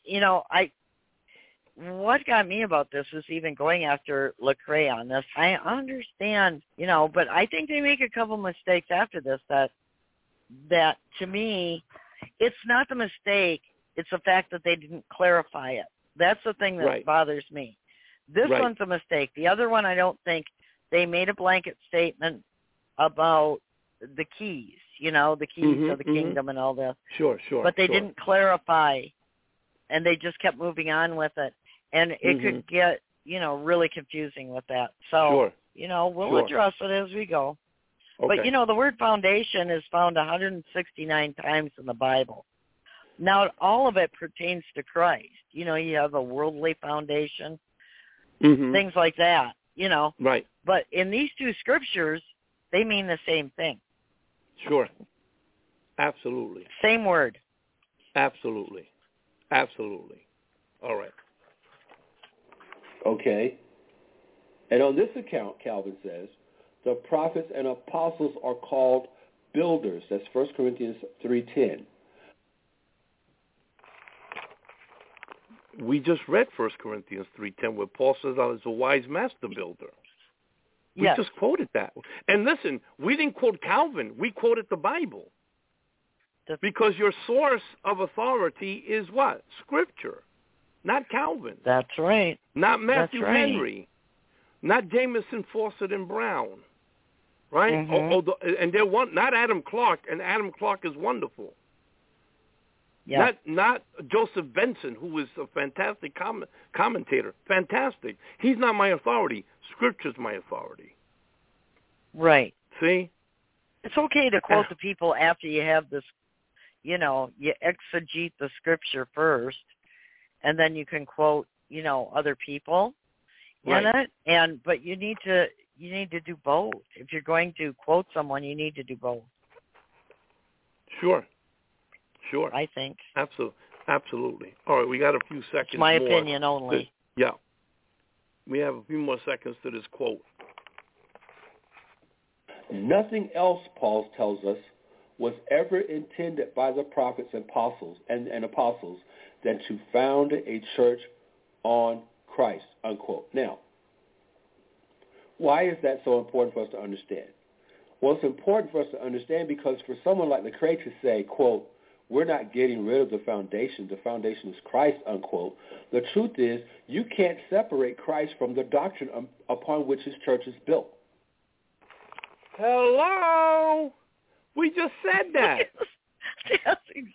what got me about this was even going after Lecrae on this. I understand, but I think they make a couple mistakes after this that to me, it's not the mistake. It's the fact that they didn't clarify it. That's the thing that bothers me. This one's a mistake. The other one, I don't think they made a blanket statement about the keys, the keys of the kingdom and all this. Sure. But they didn't clarify, and they just kept moving on with it. And it could get, really confusing with that. So, we'll address it as we go. Okay. But, the word foundation is found 169 times in the Bible. Now, all of it pertains to Christ. You have a worldly foundation, things like that, Right. But in these two scriptures, they mean the same thing. Sure. Absolutely. Same word. Absolutely. All right. Okay. And on this account, Calvin says, the prophets and apostles are called builders. That's 1 Corinthians 3:10. We just read 1 Corinthians 3:10 where Paul says, I was a wise master builder. We just quoted that. And listen, we didn't quote Calvin. We quoted the Bible. Because your source of authority is what? Scripture, not Calvin. That's right. Not Matthew That's right. Henry. Not Jameson, Fawcett, and Brown. Right? And they're not Adam Clark, and Adam Clark is wonderful. Yeah. Not Joseph Benson, who is a fantastic commentator. Fantastic. He's not my authority. Scripture's my authority. Right. See? It's okay to quote the people after you have this, you exegete the scripture first, and then you can quote, other people in it. But you need to do both. If you're going to quote someone, you need to do both. Sure. I think. Absolutely. All right, we got a few seconds It's my more. opinion only. Yeah. We have a few more seconds to this quote. Nothing else, Paul tells us, was ever intended by the prophets and apostles than to found a church on Christ, unquote. Now, why is that so important for us to understand? Well, it's important for us to understand because for someone like Lecrae to say, quote, we're not getting rid of the foundation is Christ, unquote, the truth is you can't separate Christ from the doctrine upon which his church is built. Hello? We just said that. Yes,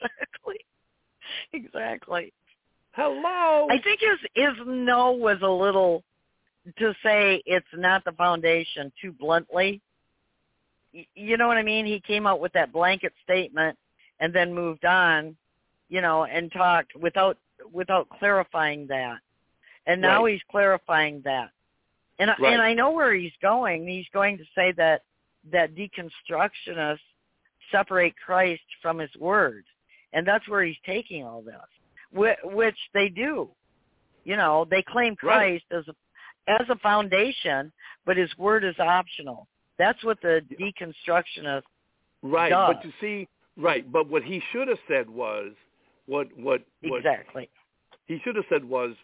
exactly. Hello? I think his no was a little, to say it's not the foundation too bluntly. You know what I mean? He came out with that blanket statement and then moved on, and talked without clarifying that. And now he's clarifying that. And I know where he's going. He's going to say that deconstructionists separate Christ from his word. And that's where he's taking all this, which they do. They claim Christ as a foundation, but his word is optional. That's what the deconstructionist does. But you see, but what he should have said was, exactly. He should have said was,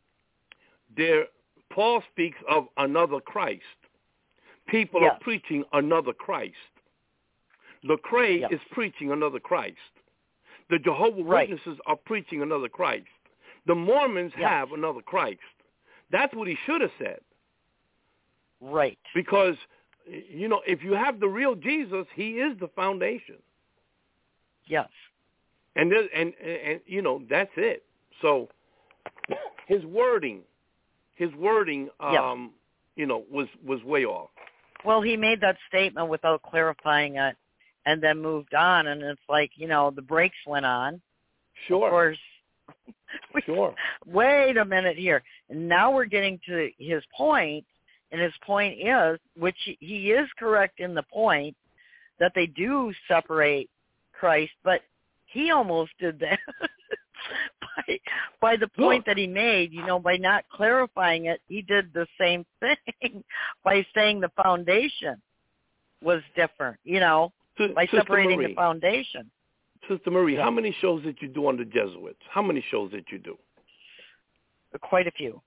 Paul speaks of another Christ. People are preaching another Christ. Lecrae is preaching another Christ. The Jehovah's Witnesses are preaching another Christ. The Mormons have another Christ. That's what he should have said. Right. Because, if you have the real Jesus, he is the foundation. Yes. And that's it. So his wording, was way off. Well, he made that statement without clarifying it and then moved on, and it's like, the brakes went on. Sure. Of course. Sure. Wait a minute here. And now we're getting to his point, and his point is, which he is correct in the point, that they do separate Christ, but he almost did that by the point that he made, by not clarifying it. He did the same thing by saying the foundation was different, by separating the foundation. Sister Marie, how many shows did you do on the Jesuits? How many shows did you do? Quite a few.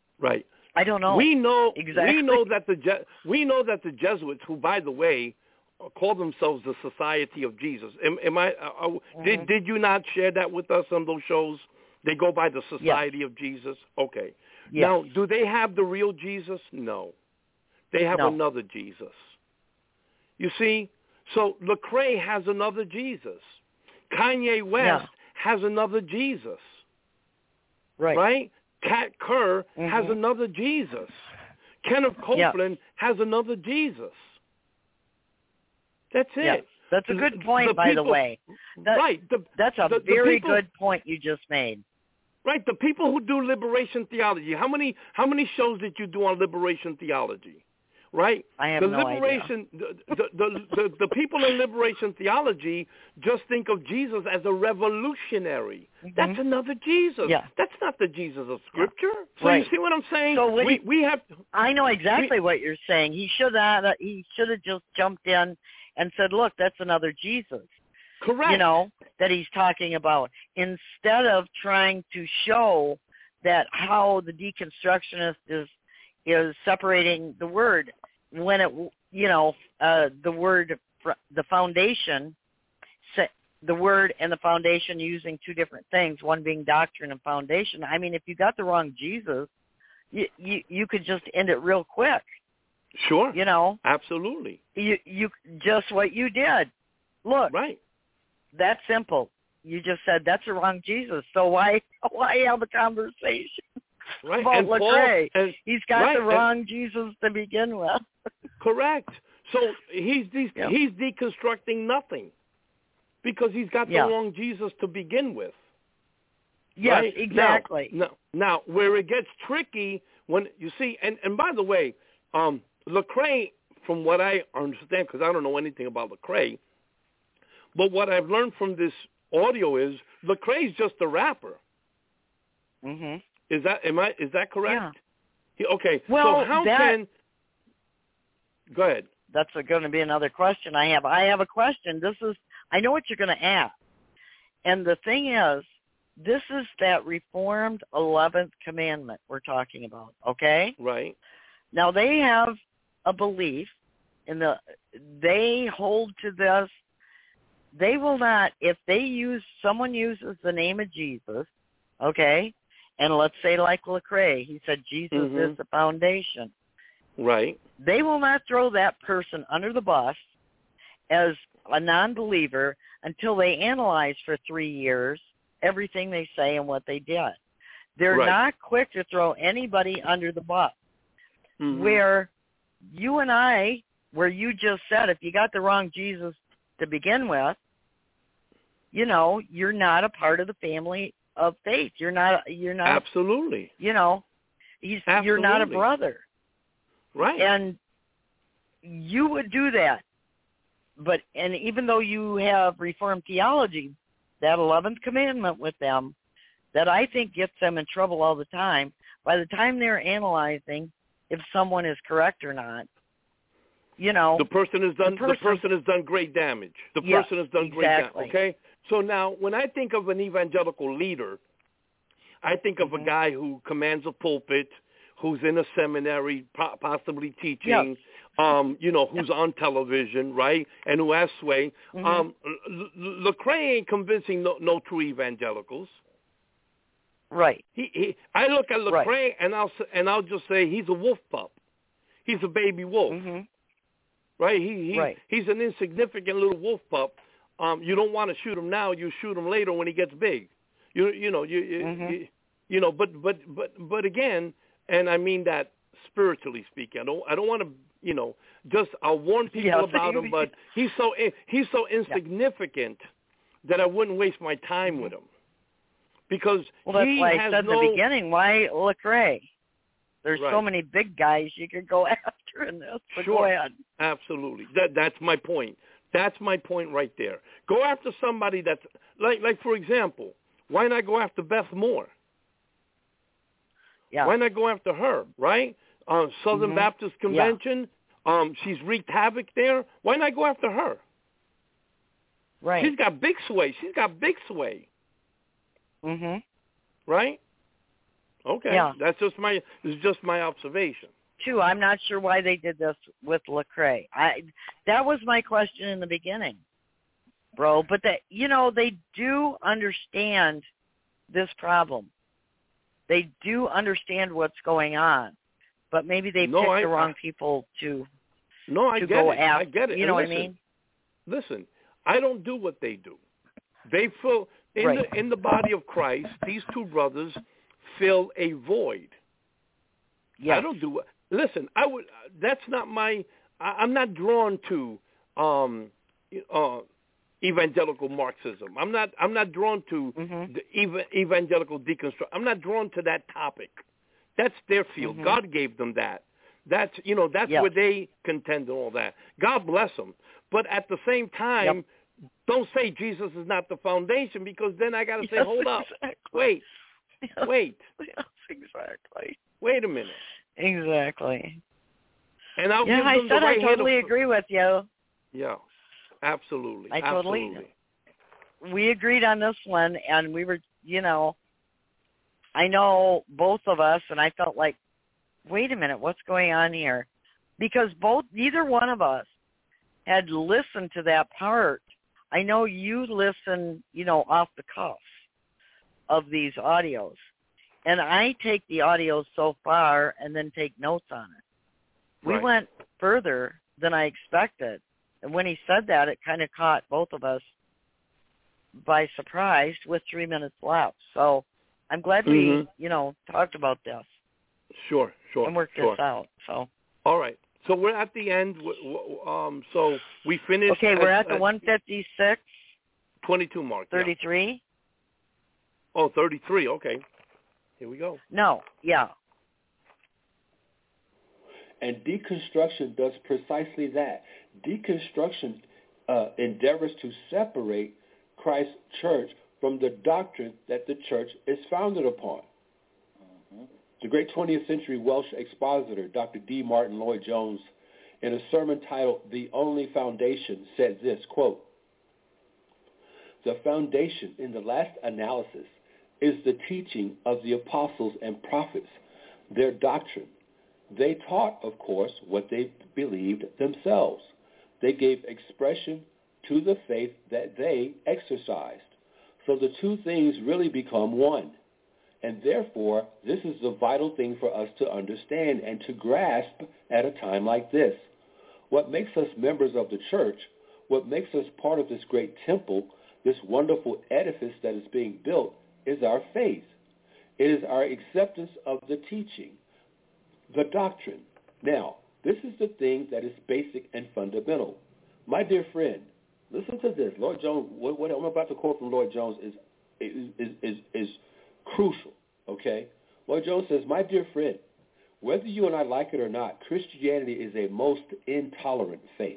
Right. I don't know. We know exactly. We know that the Jesuits, who, by the way, call themselves the Society of Jesus. Am I? Did you not share that with us on those shows? They go by the Society of Jesus. Okay. Yes. Now, do they have the real Jesus? No. They have another Jesus. You see? So Lecrae has another Jesus. Kanye West has another Jesus. Right? Kat Kerr has another Jesus. Kenneth Copeland has another Jesus. That's it. Yeah. That's a good point, by the way. That's a very good point you just made. Right. The people who do liberation theology. How many shows did you do on liberation theology? Right? I have no idea. The people in liberation theology just think of Jesus as a revolutionary. That's another Jesus. Yeah. That's not the Jesus of Scripture. So right. you see what I'm saying? So we have. I know exactly what you're saying. He should have just jumped in and said, "Look, that's another Jesus." Correct. You know, that he's talking about, instead of trying to show that how the deconstructionist is separating the word, when it, the word, the foundation, the word and the foundation using two different things, one being doctrine and foundation. I mean, if you got the wrong Jesus, you could just end it real quick. Sure. Absolutely. You just what you did. Look. Right. That's simple. You just said that's the wrong Jesus. So why have a conversation about Lecrae? He's got the wrong Jesus to begin with. Correct. So he's deconstructing nothing because he's got the wrong Jesus to begin with. Yes, right? Exactly. Now, where it gets tricky when you see, and by the way, Lecrae, from what I understand, because I don't know anything about Lecrae, but what I've learned from this audio is Lecrae's just a rapper. Mm-hmm. Is that correct? Yeah. Okay. Well, so how can? Go ahead. That's going to be another question I have. I have a question. I know what you're going to ask, and the thing is, this is that Reformed 11th commandment we're talking about. Okay. Right. Now they have a belief they hold to this. They will not, if someone uses the name of Jesus, okay, and let's say like Lecrae, he said Jesus is the foundation. Right. They will not throw that person under the bus as a non-believer until they analyze for 3 years everything they say and what they did. They're not quick to throw anybody under the bus. Where you and I, where you just said, if you got the wrong Jesus to begin with, you're not a part of the family of faith. You're not. Absolutely. You're not a brother. Right. And you would do that. And even though you have Reformed theology, that 11th commandment with them, that I think gets them in trouble all the time, by the time they're analyzing if someone is correct or not, the person has done great damage. The person has done great damage. Okay. So now, when I think of an evangelical leader, I think of a guy who commands a pulpit, who's in a seminary, possibly teaching, who's on television, right, and who has sway. Lecrae ain't convincing no true evangelicals. Right. I look at Lecrae and I'll just say he's a wolf pup. He's a baby wolf. Right. He's an insignificant little wolf pup. You don't want to shoot him now. You shoot him later when he gets big. But again, and I mean that spiritually speaking. I don't want to, I'll warn people about him. But he's so insignificant that I wouldn't waste my time with him because that's why I said in the beginning. Why Lecrae? There's so many big guys you could go after in this. But go ahead. Absolutely. That's my point. That's my point right there. Go after somebody that's like for example, why not go after Beth Moore? Yeah. Why not go after her, right? Southern Baptist Convention. Yeah. She's wreaked havoc there. Why not go after her? Right. She's got big sway. Right? Okay. Yeah. This is just my observation. too. I'm not sure why they did this with Lecrae. That was my question in the beginning, bro. But they do understand this problem. They do understand what's going on, but maybe they picked the wrong people to. No, I to get go it. after. I get it. You know listen, what I mean? Listen, I don't do what they do. They fill in the body of Christ. These two brothers fill a void. Yes. I don't do it. Listen, I would. That's not my. I'm not drawn to evangelical Marxism. I'm not drawn to the evangelical deconstruction. I'm not drawn to that topic. That's their field. God gave them that. That's where they contend and all that. God bless them. But at the same time, don't say Jesus is not the foundation, because then I got to say, hold up, wait. Yes, exactly. Wait a minute. Exactly. And I'll give them the right I totally agree with you. Yeah, absolutely. We agreed on this one, and we were, I know both of us, and I felt like, wait a minute, what's going on here? Because neither one of us had listened to that part. I know you listen, off the cuff of these audios. And I take the audios so far and then take notes on it. We went further than I expected. And when he said that, it kind of caught both of us by surprise with 3 minutes left. So I'm glad we, talked about this. Sure. And worked this out. So. All right. So we're at the end. So we finished. Okay, we're at the 156. 22 mark. 33. Yeah. Oh, 33. Okay. Here we go. No. Yeah. And deconstruction does precisely that. Deconstruction endeavors to separate Christ's church from the doctrine that the church is founded upon. The great 20th century Welsh expositor, Dr. D. Martin Lloyd-Jones, in a sermon titled The Only Foundation, said this, quote, "The foundation in the last analysis is the teaching of the apostles and prophets, their doctrine. They taught, of course, what they believed themselves. They gave expression to the faith that they exercised. So the two things really become one. And therefore, this is the vital thing for us to understand and to grasp at a time like this. What makes us members of the church, what makes us part of this great temple, this wonderful edifice that is being built, is our faith. It is our acceptance of the teaching, the doctrine. Now, this is the thing that is basic and fundamental. My dear friend, listen to this. Lloyd Jones, what I'm about to quote from Lloyd Jones is crucial, okay? Lloyd Jones says, "My dear friend, whether you and I like it or not, Christianity is a most intolerant faith.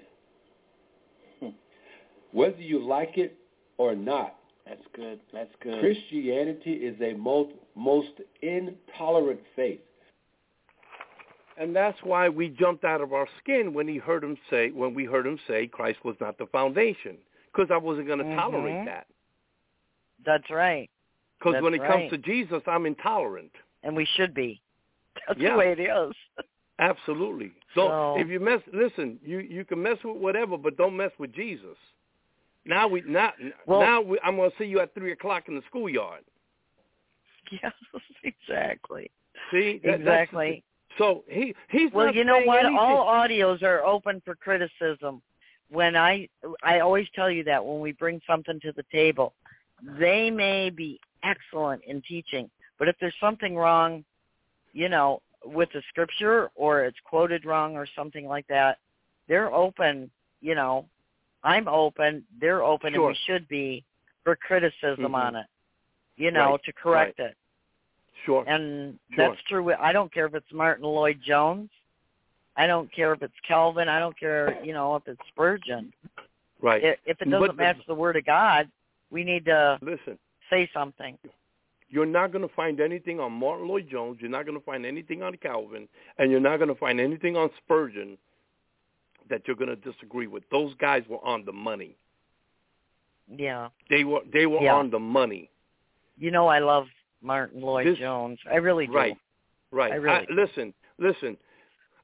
Whether you like it or not, That's good. Christianity is a most intolerant faith." And that's why we jumped out of our skin when we heard him say Christ was not the foundation, because I wasn't going to tolerate that. That's right. Because when it comes to Jesus, I'm intolerant. And we should be. That's the way it is. Absolutely. So if you listen, you can mess with whatever, but don't mess with Jesus. Now I'm going to see you at 3:00 in the schoolyard. Yes, exactly. See? Exactly. So he's well, not you know what? anything. All audios are open for criticism. When I always tell you that when we bring something to the table, they may be excellent in teaching, but if there's something wrong, with the scripture or it's quoted wrong or something like that, they're open. I'm open. They're open, and we should be for criticism on it. To correct it. Sure. And that's true. I don't care if it's Martin Lloyd-Jones. I don't care if it's Calvin. I don't care, if it's Spurgeon. Right. If it doesn't match the Word of God, we need to say something. You're not going to find anything on Martin Lloyd-Jones. You're not going to find anything on Calvin. And you're not going to find anything on Spurgeon that you're going to disagree with. Those guys were on the money. Yeah. They were on the money. I love Martin Lloyd-Jones. I really do. Right. I really do. Listen.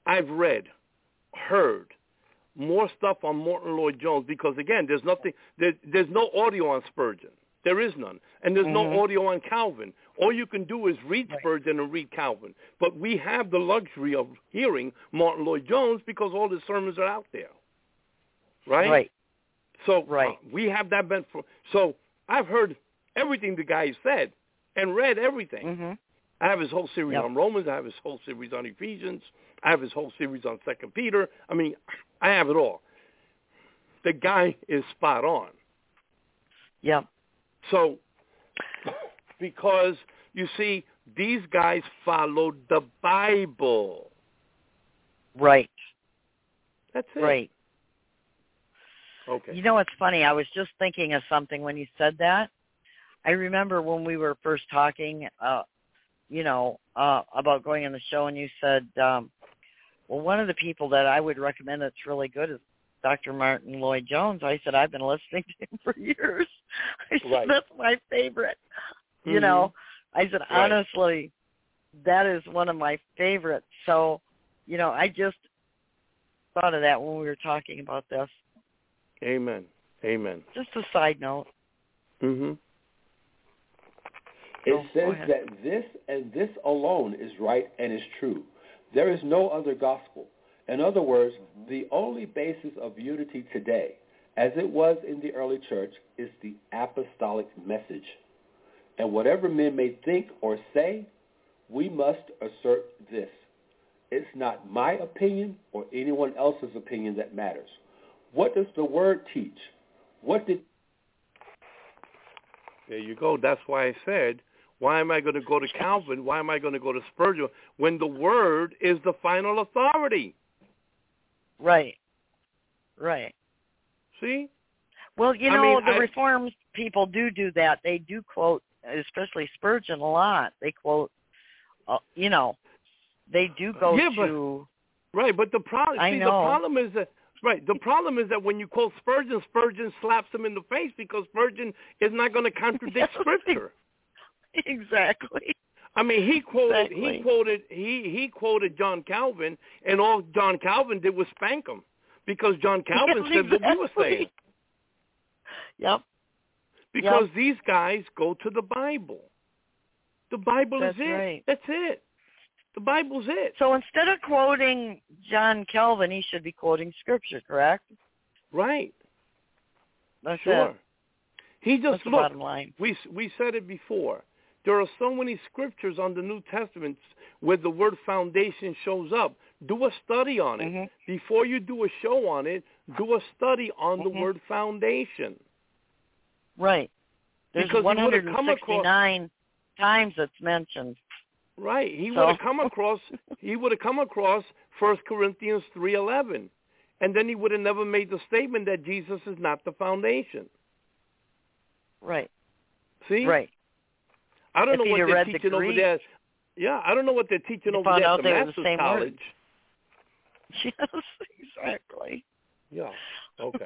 I've read, heard more stuff on Martin Lloyd-Jones because, again, there's no audio on Spurgeon. There is none. And there's no audio on Calvin. All you can do is read Spurgeon and read Calvin. But we have the luxury of hearing Martin Lloyd-Jones because all his sermons are out there. Right? Right. So we have that benefit. So I've heard everything the guy said and read everything. Mm-hmm. I have his whole series on Romans. I have his whole series on Ephesians. I have his whole series on 2 Peter. I mean, I have it all. The guy is spot on. Yep. So, because, you see, these guys followed the Bible. Right. That's it. Right. Okay. You know what's funny? I was just thinking of something when you said that. I remember when we were first talking, about going on the show, and you said, well, one of the people that I would recommend that's really good is Dr. Martin Lloyd-Jones. I said, I've been listening to him for years. I said, that's my favorite. You know, I said, honestly, that is one of my favorites. So, I just thought of that when we were talking about this. Amen. Amen. Just a side note. Mm-hmm. It says that this and this alone is right and is true. There is no other gospel. In other words, the only basis of unity today, as it was in the early church, is the apostolic message. And whatever men may think or say, we must assert this. It's not my opinion or anyone else's opinion that matters. What does the Word teach? There you go. That's why I said, why am I going to go to Calvin? Why am I going to go to Spurgeon when the Word is the final authority? Right. Right. See? Well, the Reformed people do that. They do quote, especially Spurgeon, a lot. They quote, they do go to... Right, but the problem is that... Right. The problem is that when you quote Spurgeon, Spurgeon slaps him in the face because Spurgeon is not going to contradict Scripture. Exactly. I mean, he quoted John Calvin, and all John Calvin did was spank him because John Calvin said what we were saying. Yep. Because these guys go to the Bible. The Bible is it. Right. That's it. The Bible's it. So instead of quoting John Calvin, he should be quoting Scripture, correct? Right. That's sure. It. He just That's the bottom line. We said it before. There are so many scriptures on the New Testament where the word foundation shows up. Do a study on it. Mm-hmm. Before you do a show on it, do a study on the word foundation. Right. There's because 169 times it's mentioned. Right. He would have come across 1 Corinthians 3:11. And then he would have never made the statement that Jesus is not the foundation. Right. See? Right. I don't know what they're teaching over there. Yeah, I don't know what they're teaching over there at the Master's College. Yes, exactly. Yeah. Okay.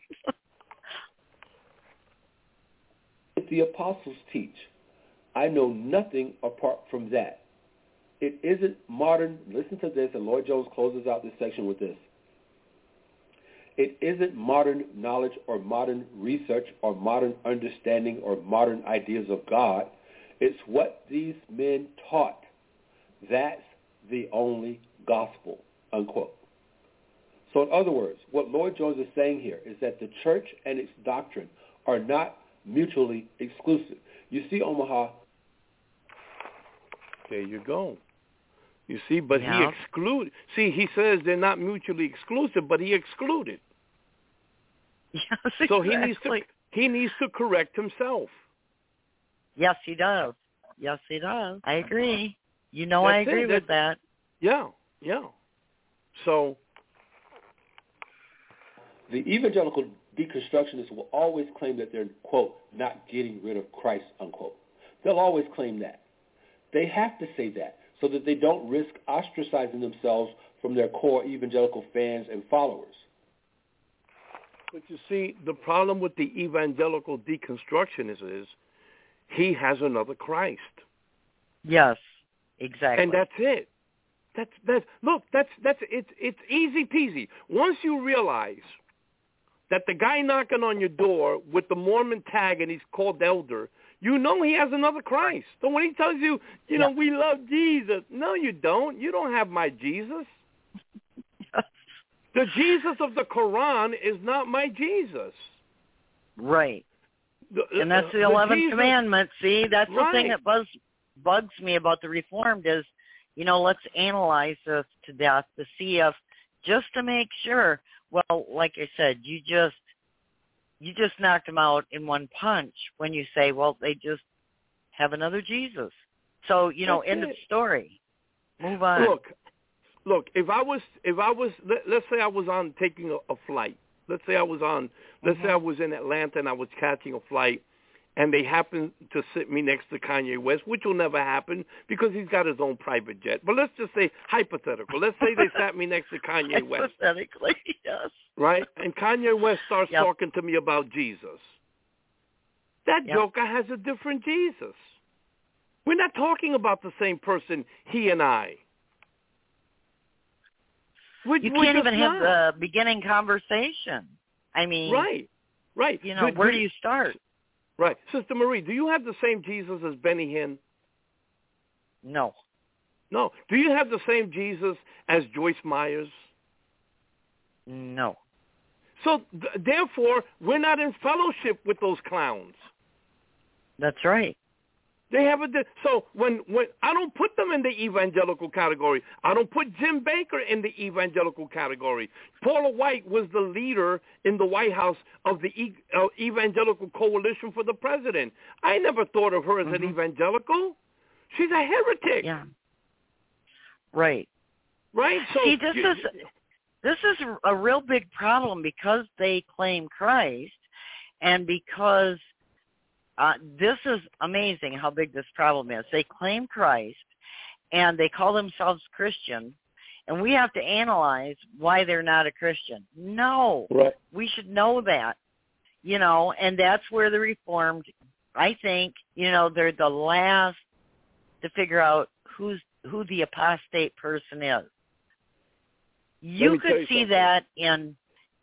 The apostles teach. I know nothing apart from that. It isn't modern. Listen to this, and Lloyd-Jones closes out this section with this. It isn't modern knowledge or modern research or modern understanding or modern ideas of God. It's what these men taught. That's the only gospel, unquote. So in other words, what Lloyd-Jones is saying here is that the church and its doctrine are not mutually exclusive. You see, Omaha. There you go. You see, but he excluded. See, he says they're not mutually exclusive, but he excluded. Yes, so exactly. he needs to correct himself. Yes, he does. Yes, he does. I agree. I agree with that. Yeah. So the evangelical deconstructionists will always claim that they're, quote, not getting rid of Christ, unquote. They'll always claim that. They have to say that so that they don't risk ostracizing themselves from their core evangelical fans and followers. But you see, the problem with the evangelical deconstructionist is he has another Christ. Yes, exactly. And that's it. It's easy peasy. Once you realize that the guy knocking on your door with the Mormon tag and he's called elder, you know he has another Christ. So when he tells you, you know, we love Jesus, no, you don't. You don't have my Jesus. The Jesus of the Quran is not my Jesus. Right. And that's the 11th commandment. See, that's the thing that bugs me about the Reformed is, you know, let's analyze this to death to see if, just to make sure. Well, like I said, you just knocked them out in one punch when you say, well, they just have another Jesus. So, you know, end of story. Move on. Look, if I was, let's say I was on taking a flight. Let's say I was in Atlanta and I was catching a flight, and they happened to sit me next to Kanye West, which will never happen because he's got his own private jet. But let's just say hypothetical. Let's say they sat me next to Kanye West. Hypothetically, yes. Right? And Kanye West starts talking to me about Jesus. That joker has a different Jesus. We're not talking about the same person, he and I. You can't even have the beginning conversation. I mean, right. You know, where do you start? Right. Sister Marie, do you have the same Jesus as Benny Hinn? No. Do you have the same Jesus as Joyce Myers? No. So, therefore, we're not in fellowship with those clowns. That's right. They have so when I don't put them in the evangelical category. I don't put Jim Baker in the evangelical category. Paula White was the leader in the White House of the Evangelical Coalition for the President. I never thought of her as an evangelical. She's a heretic. Yeah. Right. Right. So see, this is a real big problem because they claim Christ, and because. This is amazing how big this problem is. They claim Christ, and they call themselves Christian, and we have to analyze why they're not a Christian. No, we should know that, you know, and that's where the Reformed, I think, you know, they're the last to figure out who the apostate person is. You could see that in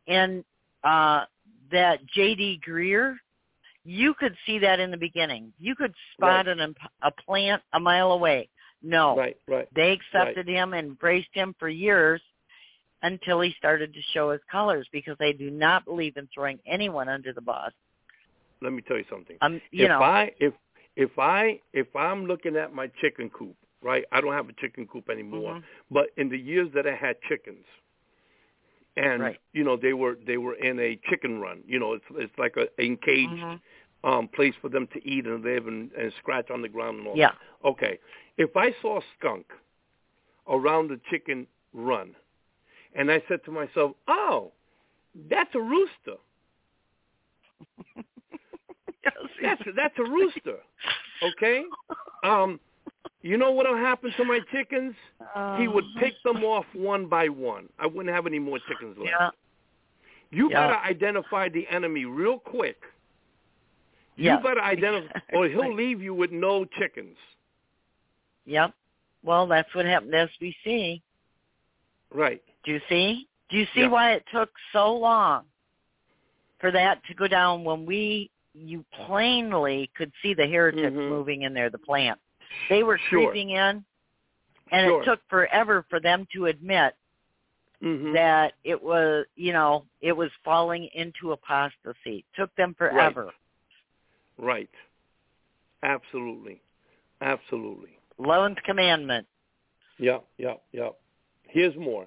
that J.D. Greer. You could see that in the beginning. You could spot a plant a mile away. No. Right. They accepted him and embraced him for years until he started to show his colors because they do not believe in throwing anyone under the bus. Let me tell you something. If I'm looking at my chicken coop, right? I don't have a chicken coop anymore, but in the years that I had chickens, and you know they were in a chicken run. You know, it's like a encaged place for them to eat and live and scratch on the ground and all. Yeah. That. Okay. If I saw a skunk around the chicken run, and I said to myself, "Oh, that's a rooster." that's a rooster. Okay. You know what will happen to my chickens? He would pick them off one by one. I wouldn't have any more chickens left. Yeah. You got to identify the enemy real quick. You got to identify, or he'll leave you with no chickens. Yep. Well, that's what happened to SBC. Right. Do you see? Do you see why it took so long for that to go down when you plainly could see the heretics moving in there, the plant? They were creeping in, and it took forever for them to admit that it was, you know, it was falling into apostasy. It took them forever. Right. Absolutely. 11th commandment. Yeah. Here's more.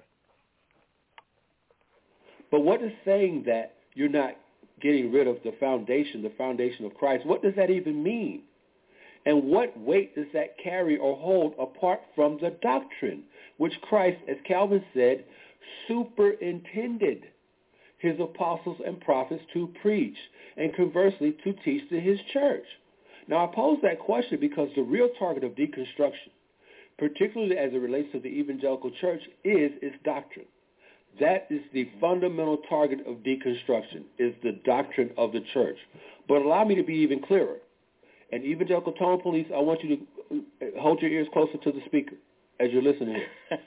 But what is saying that you're not getting rid of the foundation of Christ? What does that even mean? And what weight does that carry or hold apart from the doctrine, which Christ, as Calvin said, superintended his apostles and prophets to preach, and conversely to teach to his church? Now, I pose that question because the real target of deconstruction, particularly as it relates to the evangelical church, is its doctrine. That is the fundamental target of deconstruction, is the doctrine of the church. But allow me to be even clearer. And evangelical tone police, I want you to hold your ears closer to the speaker as you're listening here.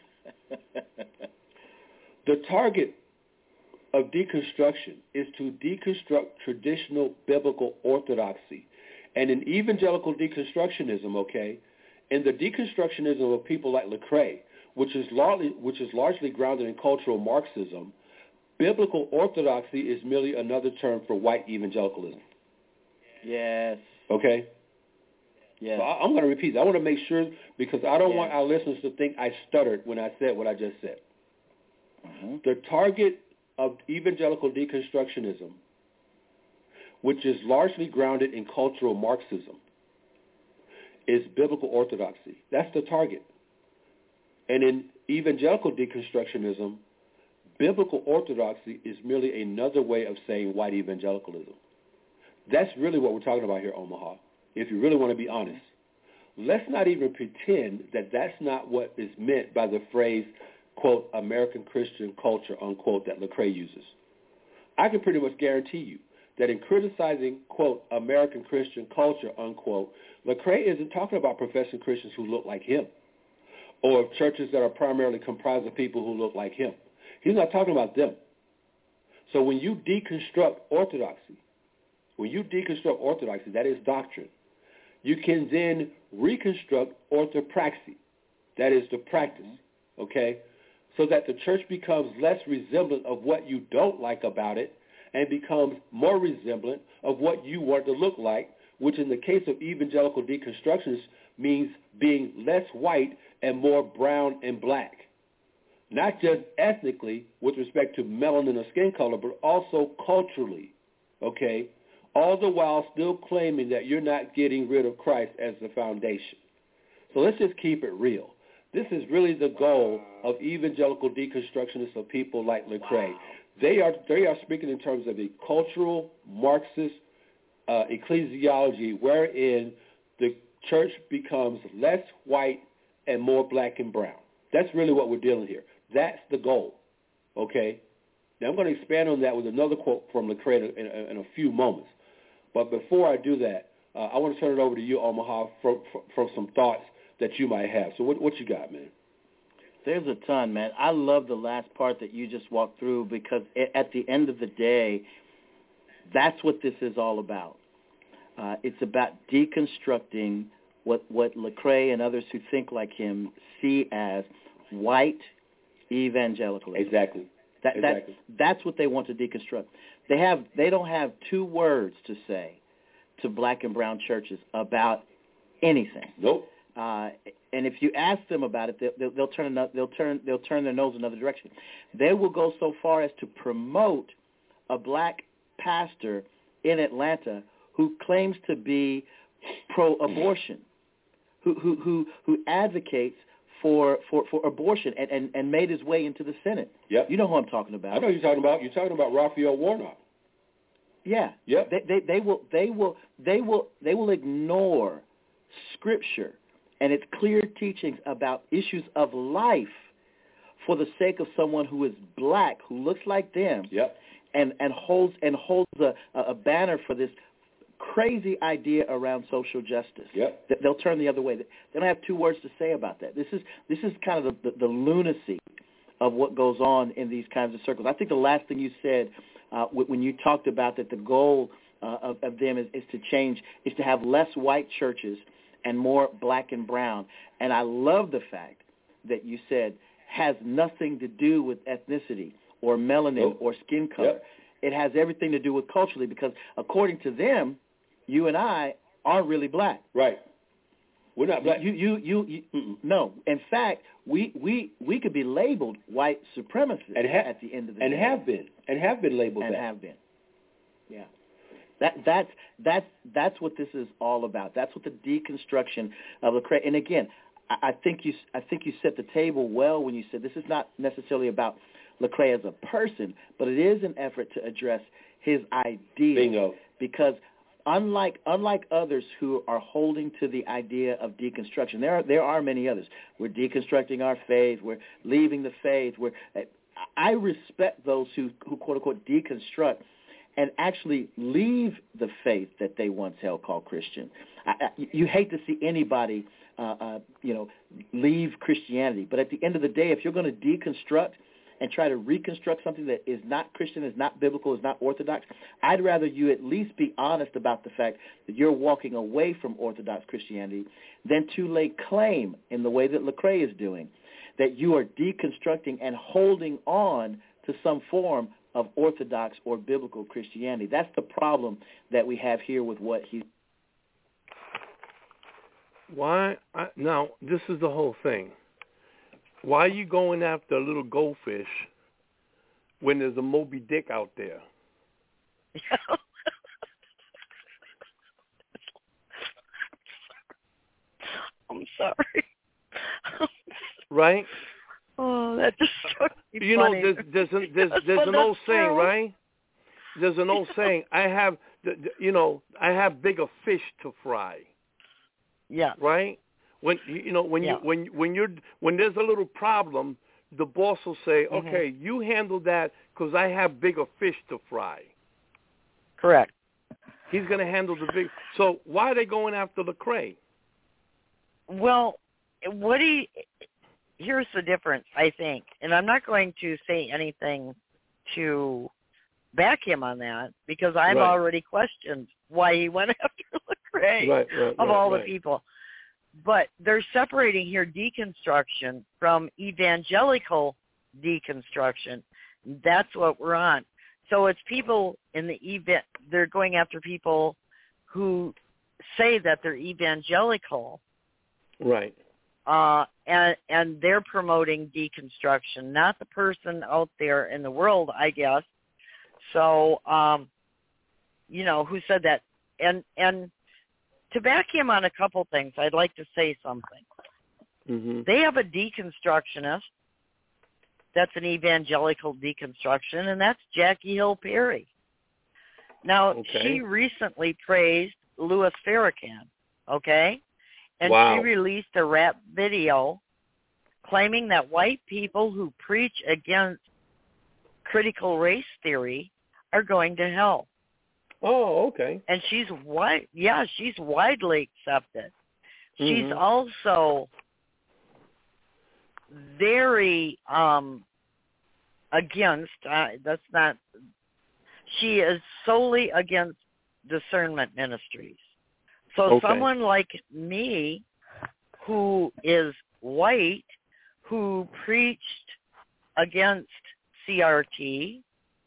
The target of deconstruction is to deconstruct traditional biblical orthodoxy. And in evangelical deconstructionism, okay, in the deconstructionism of people like Lecrae, which is largely grounded in cultural Marxism, biblical orthodoxy is merely another term for white evangelicalism. Yes. Okay? Yes. So I'm going to repeat that. I want to make sure, because I don't want our listeners to think I stuttered when I said what I just said. Mm-hmm. The target of evangelical deconstructionism, which is largely grounded in cultural Marxism, is biblical orthodoxy. That's the target. And in evangelical deconstructionism, biblical orthodoxy is merely another way of saying white evangelicalism. That's really what we're talking about here, Omaha, if you really want to be honest. Let's not even pretend that that's not what is meant by the phrase, quote, American Christian culture, unquote, that Lecrae uses. I can pretty much guarantee you that in criticizing, quote, American Christian culture, unquote, Lecrae isn't talking about professing Christians who look like him or of churches that are primarily comprised of people who look like him. He's not talking about them. So when you deconstruct orthodoxy, that is doctrine, you can then reconstruct orthopraxy, that is the practice, okay, so that the church becomes less resemblant of what you don't like about it and becomes more resemblant of what you want to look like, which in the case of evangelical deconstructionists means being less white and more brown and black. Not just ethnically with respect to melanin or skin color, but also culturally, okay, all the while still claiming that you're not getting rid of Christ as the foundation. So let's just keep it real. This is really the goal of evangelical deconstructionists of people like Lecrae. Wow. They are speaking in terms of a cultural Marxist ecclesiology wherein the church becomes less white and more black and brown. That's really what we're dealing here. That's the goal, okay? Now, I'm going to expand on that with another quote from Lecrae in a few moments. But before I do that, I want to turn it over to you, Omaha, for some thoughts that you might have. So what you got, man? There's a ton, man. I love the last part that you just walked through because at the end of the day, that's what this is all about. It's about deconstructing what Lecrae and others who think like him see as white evangelicalism. Exactly. That's what they want to deconstruct. They don't have two words to say to black and brown churches about anything. Nope. And if you ask them about it, they'll turn their nose another direction. They will go so far as to promote a black pastor in Atlanta who claims to be pro-abortion, who advocates for abortion and made his way into the Senate. Yep. You know who I'm talking about. I know you're talking about. You're talking about Raphael Warnock. Yeah. Yep. They will ignore Scripture and its clear teachings about issues of life for the sake of someone who is black, who looks like them, yep, and holds a banner for this crazy idea around social justice. Yep. They'll turn the other way. They don't have two words to say about that. This is kind of the lunacy of what goes on in these kinds of circles. I think the last thing you said when you talked about that the goal of them is to change, is to have less white churches and more black and brown. And I love the fact that you said has nothing to do with ethnicity or melanin or skin color. Yep. It has everything to do with culturally, because according to them, you and I aren't really black. Right. We're not black. No. In fact, we could be labeled white supremacists at the end of the day. And have been labeled and that. have been. Yeah. That's what this is all about. That's what the deconstruction of Lecrae. And again, I think you set the table well when you said this is not necessarily about Lecrae as a person, but it is an effort to address his idea. Bingo. Because unlike others who are holding to the idea of deconstruction, there are many others. We're deconstructing our faith. We're leaving the faith. I respect those who quote unquote deconstruct and actually leave the faith that they once held called Christian. You hate to see anybody, leave Christianity. But at the end of the day, if you're going to deconstruct and try to reconstruct something that is not Christian, is not biblical, is not orthodox, I'd rather you at least be honest about the fact that you're walking away from orthodox Christianity than to lay claim in the way that Lecrae is doing, that you are deconstructing and holding on to some form of orthodox or biblical Christianity. That's the problem that we have here with what he. Now, this is the whole thing. Why are you going after a little goldfish when there's a Moby Dick out there? I'm sorry. Right? Oh, that just struck me You funny. know, there's an old saying, right? There's an old saying. I have bigger fish to fry. Yeah. Right? When there's a little problem, the boss will say, "Okay, you handle that because I have bigger fish to fry." Correct. He's going to handle the big. So why are they going after Lecrae? Well, here's the difference, I think, and I'm not going to say anything to back him on that because I've already questioned why he went after Lecrae of all the people. But they're separating here deconstruction from evangelical deconstruction. That's what we're on. So it's people in the they're going after people who say that they're evangelical. Right. And they're promoting deconstruction, not the person out there in the world, I guess. So, who said that? And to back him on a couple things, I'd like to say something. Mm-hmm. They have a deconstructionist that's an evangelical deconstruction, and that's Jackie Hill Perry. Now, she recently praised Louis Farrakhan, okay? And she released a rap video claiming that white people who preach against critical race theory are going to hell. Oh, okay. And she's widely accepted. She's also very against, she is solely against discernment ministries. So someone like me, who is white, who preached against CRT,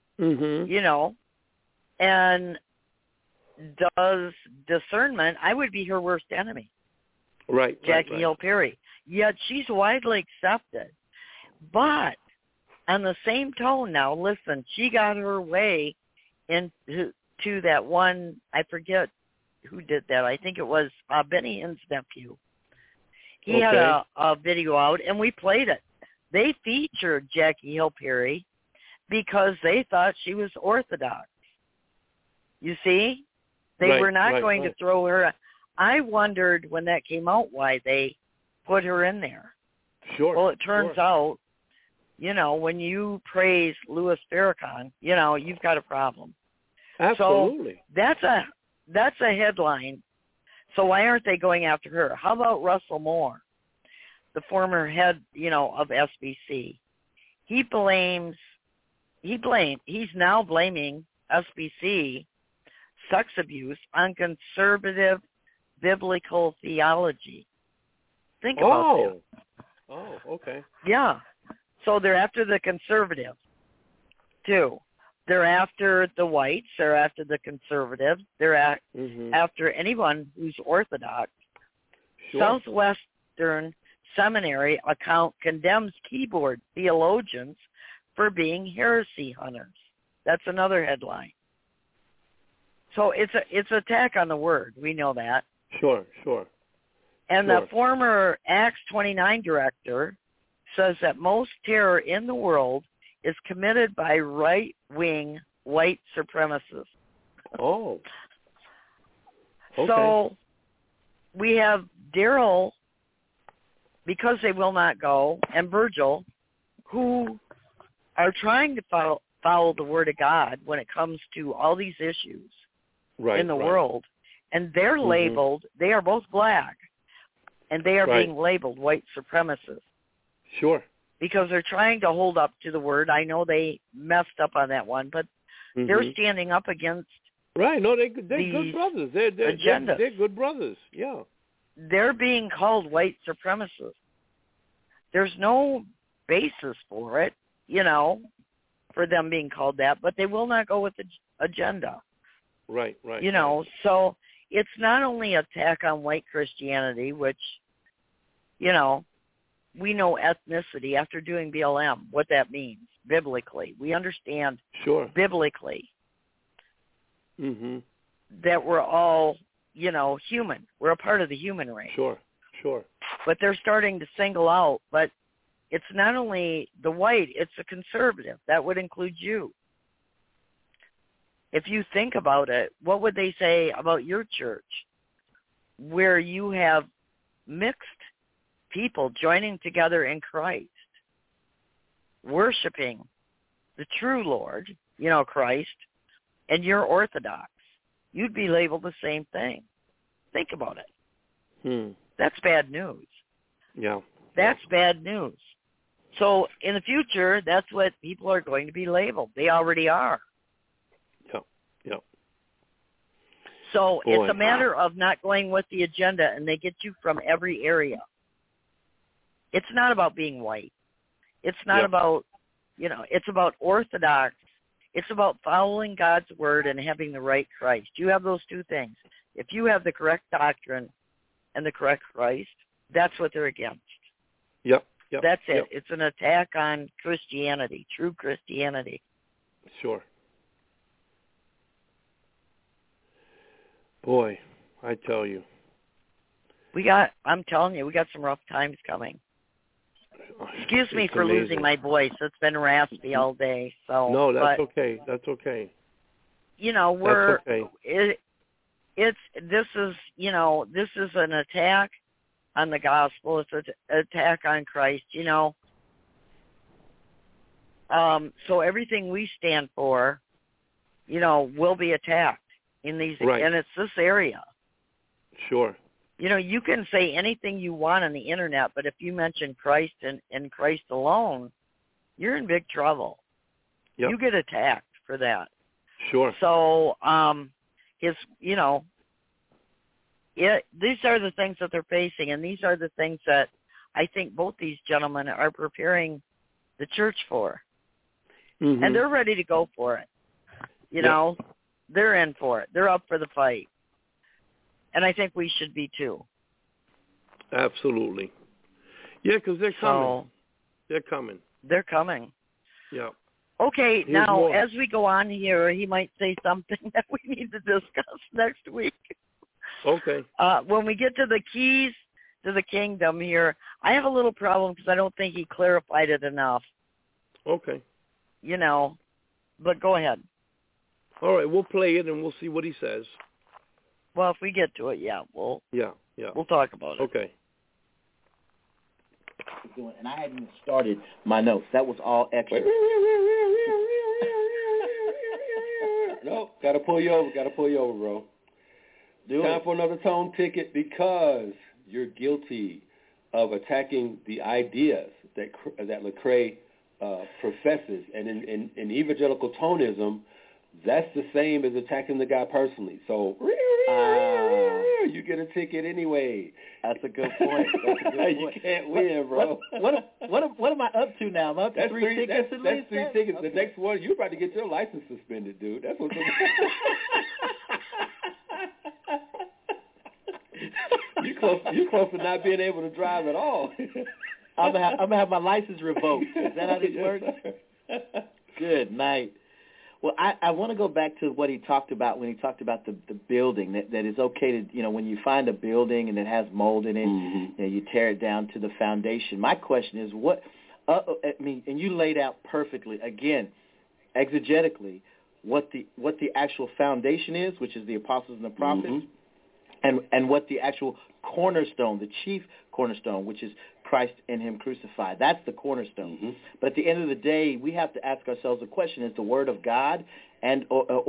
and does discernment, I would be her worst enemy. Right. Jackie Hill Perry. Yet she's widely accepted. But on the same tone now, listen, she got her way into that one, I forget who did that. I think it was Benny Hinn's nephew. He had a video out, and we played it. They featured Jackie Hill Perry because they thought she was Orthodox. You see? They were not going to throw her. I wondered when that came out why they put her in there. Sure. Well, it turns out, when you praise Louis Farrakhan, you've got a problem. Absolutely. So that's a headline. So why aren't they going after her? How about Russell Moore, the former head, of SBC? He's now blaming SBC sex abuse on conservative biblical theology. Think about that. Oh, okay. Yeah. So they're after the conservatives, too. They're after the whites. They're after the conservatives. They're after anyone who's Orthodox. Sure. Southwestern Seminary account condemns keyboard theologians for being heresy hunters. That's another headline. So it's attack on the word. We know that. Sure. And the former Acts 29 director says that most terror in the world is committed by right-wing white supremacists. Oh. Okay. So we have Daryl, because they will not go, and Virgil, who are trying to follow the Word of God when it comes to all these issues in the world. And they're labeled, they are both black, and they are being labeled white supremacists. Sure. Because they're trying to hold up to the Word. I know they messed up on that one, but they're standing up against No, they're good brothers. They're good brothers, yeah. They're being called white supremacists. There's no basis for it, for them being called that, but they will not go with the agenda. Right. So it's not only an attack on white Christianity, which, we know ethnicity after doing BLM, what that means biblically. We understand biblically that we're all, human. We're a part of the human race. Sure. But they're starting to single out, but it's not only the white, it's the conservative. That would include you. If you think about it, what would they say about your church where you have mixed people joining together in Christ, worshiping the true Lord, Christ, and you're Orthodox? You'd be labeled the same thing. Think about it. That's bad news. Yeah. That's bad news. So in the future, that's what people are going to be labeled. They already are. Yep. So it's a matter of not going with the agenda, and they get you from every area. It's not about being white. It's not about, it's about Orthodox. It's about following God's word and having the right Christ. You have those two things. If you have the correct doctrine and the correct Christ, that's what they're against. Yep. That's it. It's an attack on Christianity, true Christianity. Sure. Boy, I tell you. I'm telling you, we got some rough times coming. Excuse me for amazing. losing my voice. It's been raspy all day. So no, that's okay. That's okay. We're that's okay. This is an attack on the gospel. It's an attack on Christ. So everything we stand for, will be attacked in these, and it's this area. Sure. You can say anything you want on the internet, but if you mention Christ and Christ alone, you're in big trouble. Yep. You get attacked for that. Sure. So, these are the things that they're facing, and these are the things that I think both these gentlemen are preparing the church for. And they're ready to go for it. They're in for it. They're up for the fight. And I think we should be too. Absolutely. Yeah, because they're coming. They're coming. Yeah. Okay, now, as we go on here, he might say something that we need to discuss next week. Okay. When we get to the keys to the kingdom here, I have a little problem because I don't think he clarified it enough. Okay. But go ahead. All right, we'll play it and we'll see what he says. Well, if we get to it, we'll talk about it. Okay. And I hadn't even started my notes. That was all extra. No, gotta pull you over, bro. Time for another tone ticket because you're guilty of attacking the ideas that Lecrae professes, and in evangelical tonism, that's the same as attacking the guy personally. So you get a ticket anyway. That's a good point. You can't win, bro. What am I up to now? I'm up to three tickets at least? That's 3 tickets. Okay. The next one, you're about to get your license suspended, dude. That's what's You're close to not being able to drive at all. I'm gonna have my license revoked. Is that how this works? Good night. Well, I want to go back to what he talked about when he talked about the building, that it's okay to, when you find a building and it has mold in it, you tear it down to the foundation. My question is and you laid out perfectly, again, exegetically, what the actual foundation is, which is the apostles and the prophets. and what the actual cornerstone, the chief cornerstone, which is Christ and him crucified. That's the cornerstone. Mm-hmm. But at the end of the day, we have to ask ourselves the question, is the Word of God and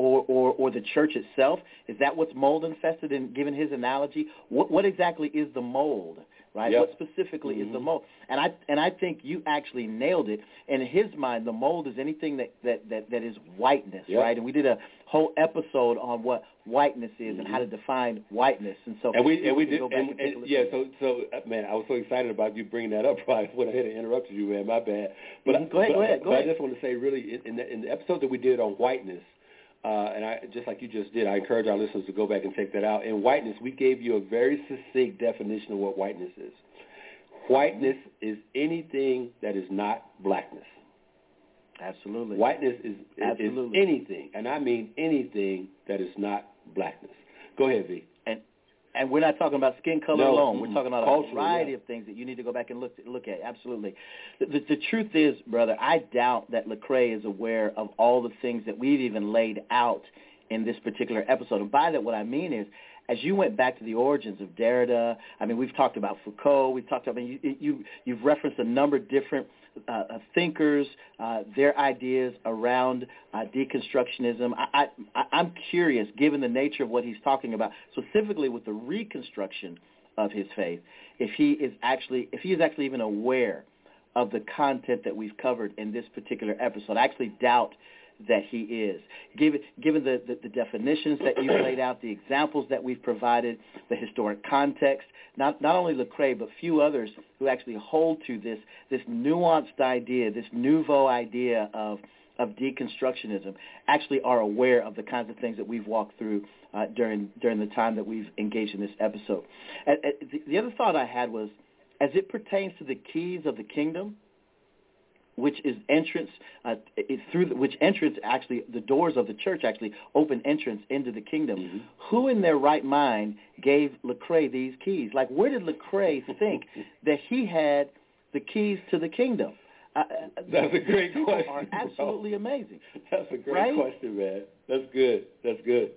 or the church itself, is that what's mold infested? And given his analogy, what exactly is the mold? Right? Yep. What specifically is the mold? And I think you actually nailed it. In his mind, the mold is anything that is whiteness, yep. right? And we did a whole episode on what whiteness is and how to define whiteness. And so we did go back and take a look at it. So man, I was so excited about you bringing that up. I went ahead and interrupted you, man. My bad. But go ahead. I just want to say, really, in the episode that we did on whiteness. And I, just like you just did, I encourage our listeners to go back and check that out. In whiteness, we gave you a very succinct definition of what whiteness is. Whiteness is anything that is not blackness. Absolutely. Whiteness is anything, and I mean anything that is not blackness. Go ahead, V. And we're not talking about skin color alone. We're talking about culture, a variety of things that you need to go back and look at. Absolutely. The truth is, brother, I doubt that Lecrae is aware of all the things that we've even laid out in this particular episode. And by that, what I mean is, as you went back to the origins of Derrida, I mean, we've talked about Foucault. We've talked about you've referenced a number of different thinkers, their ideas around deconstructionism. I'm curious, given the nature of what he's talking about, specifically with the reconstruction of his faith, if he is actually even aware of the content that we've covered in this particular episode. I actually doubt that he is. Given the definitions that you've laid out, the examples that we've provided, the historic context, not only Lecrae, but few others who actually hold to this nuanced idea, this nouveau idea of deconstructionism, actually are aware of the kinds of things that we've walked through during the time that we've engaged in this episode. The other thought I had was, as it pertains to the keys of the kingdom, which is entrance which entrance actually, the doors of the church actually open entrance into the kingdom. Mm-hmm. Who in their right mind gave Lecrae these keys? Like, where did Lecrae think that he had the keys to the kingdom? That's a great question. Are absolutely amazing. That's a great question, man. That's good.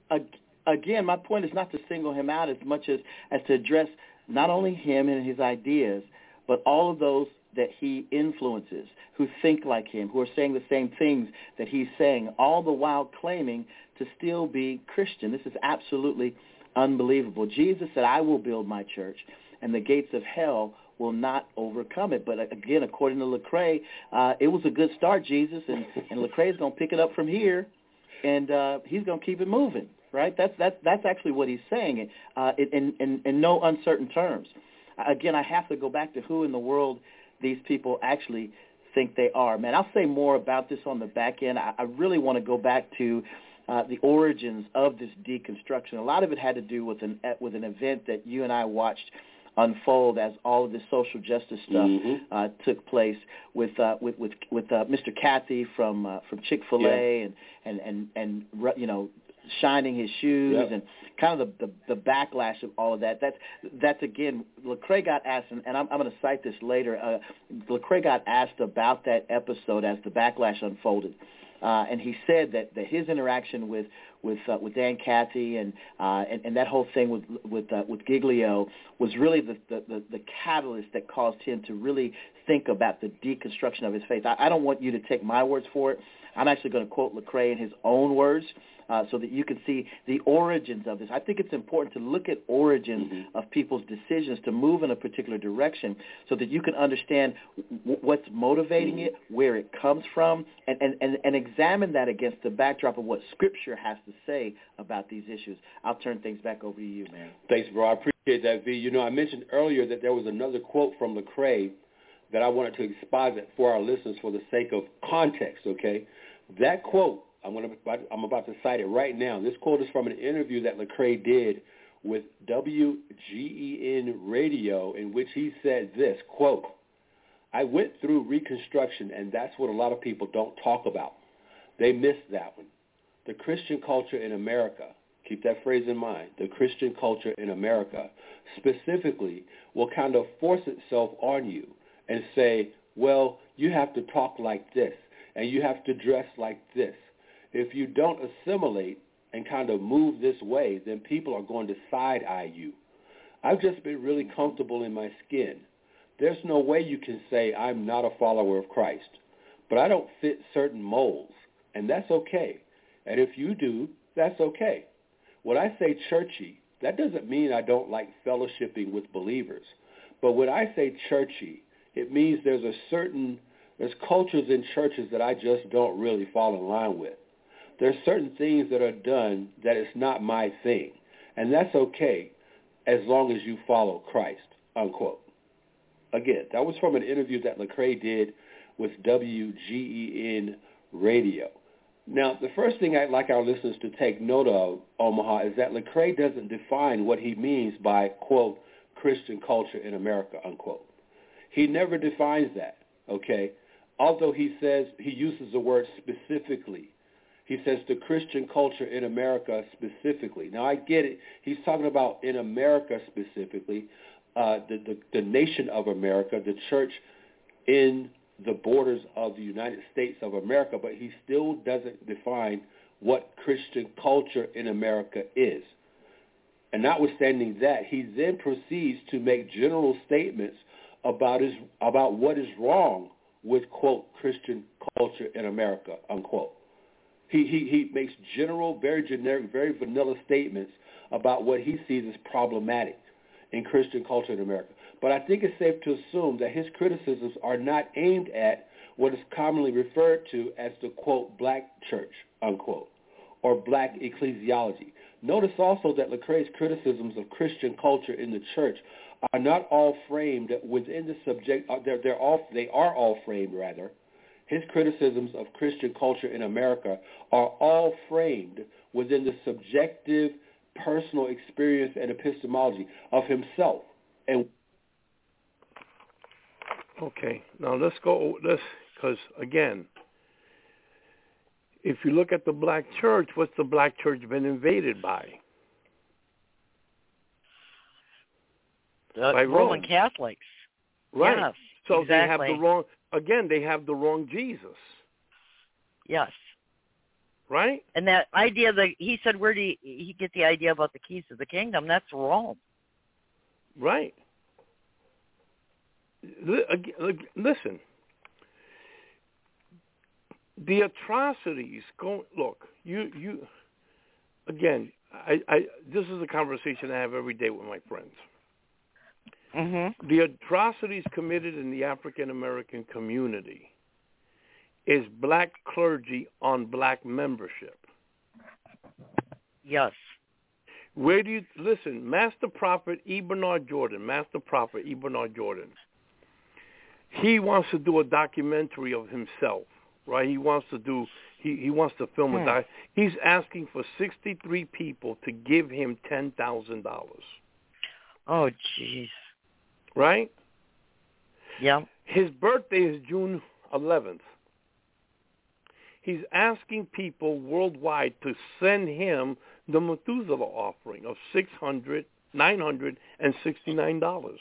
Again, my point is not to single him out as much as to address not only him and his ideas, but all of those that he influences, who think like him, who are saying the same things that he's saying, all the while claiming to still be Christian. This is absolutely unbelievable. Jesus said, I will build my church, and the gates of hell will not overcome it. But again, according to Lecrae, it was a good start, Jesus, and Lecrae's going to pick it up from here, and he's going to keep it moving, right? That's actually what he's saying in no uncertain terms. Again, I have to go back to who in the world these people actually think they are. Man, I'll say more about this on the back end. I really want to go back to the origins of this deconstruction. A lot of it had to do with an event that you and I watched unfold as all of this social justice stuff took place with Mr. Cathy from Chick-fil-A and you know, shining his shoes and kind of the backlash of all of that. That's again, Lecrae got asked, and I'm going to cite this later. Lecrae got asked about that episode as the backlash unfolded, and he said that his interaction with Dan Cathy and that whole thing with Giglio was really the catalyst that caused him to really think about the deconstruction of his faith. I don't want you to take my words for it. I'm actually going to quote Lecrae in his own words so that you can see the origins of this. I think it's important to look at origins of people's decisions to move in a particular direction so that you can understand what's motivating it, where it comes from, and examine that against the backdrop of what Scripture has to say about these issues. I'll turn things back over to you, man. Thanks, bro. I appreciate that, V. You know, I mentioned earlier that there was another quote from Lecrae that I wanted to exposit for our listeners for the sake of context, okay? That quote, I'm about to cite it right now. This quote is from an interview that Lecrae did with WGEN Radio, in which he said this, quote, I went through Reconstruction, and that's what a lot of people don't talk about. They miss that one. The Christian culture in America, keep that phrase in mind, the Christian culture in America specifically will kind of force itself on you and say, well, you have to talk like this, and you have to dress like this. If you don't assimilate, and kind of move this way, then people are going to side-eye you. I've just been really comfortable in my skin. There's no way you can say I'm not a follower of Christ, but I don't fit certain molds, and that's okay. And if you do, that's okay. When I say churchy, that doesn't mean I don't like fellowshipping with believers. But when I say churchy, it means there's cultures in churches that I just don't really fall in line with. There's certain things that are done that it's not my thing, and that's okay as long as you follow Christ, unquote. Again, that was from an interview that Lecrae did with WGEN Radio. Now, the first thing I'd like our listeners to take note of, Omaha, is that Lecrae doesn't define what he means by, quote, Christian culture in America, unquote. He never defines that, okay? Although he says he uses the word specifically. He says the Christian culture in America specifically. Now, I get it. He's talking about in America specifically, the nation of America, the church in the borders of the United States of America, but he still doesn't define what Christian culture in America is. And notwithstanding that, he then proceeds to make general statements about what is wrong with, quote, Christian culture in America, unquote. He makes general, very generic, very vanilla statements about what he sees as problematic in Christian culture in America. But I think it's safe to assume that his criticisms are not aimed at what is commonly referred to as the, quote, black church, unquote, or black ecclesiology. Notice also that Lecrae's criticisms of Christian culture in the church are not all framed within the subject. They are all framed, rather. His criticisms of Christian culture in America are all framed within the subjective, personal experience and epistemology of himself. And okay, now let's go. Because again, if you look at the black church, what's the black church been invaded by? By Roman Catholics. Right. Yes, so exactly. They have the wrong. Again, they have the wrong Jesus. Yes. Right? And that idea that he said, where do he get the idea about the keys of the kingdom? That's Rome. Right. Listen. The atrocities go. Look, you. Again, I. This is a conversation I have every day with my friends. Mm-hmm. The atrocities committed in the African American community is black clergy on black membership. Yes. Where do you listen? Master Prophet E. Bernard Jordan. He wants to do a documentary of himself, right? He wants to do. He wants to film a doc. He's asking for 63 people to give him $10,000. Oh, jeez. Right? Yeah. His birthday is June 11th. He's asking people worldwide to send him the Methuselah offering of $969.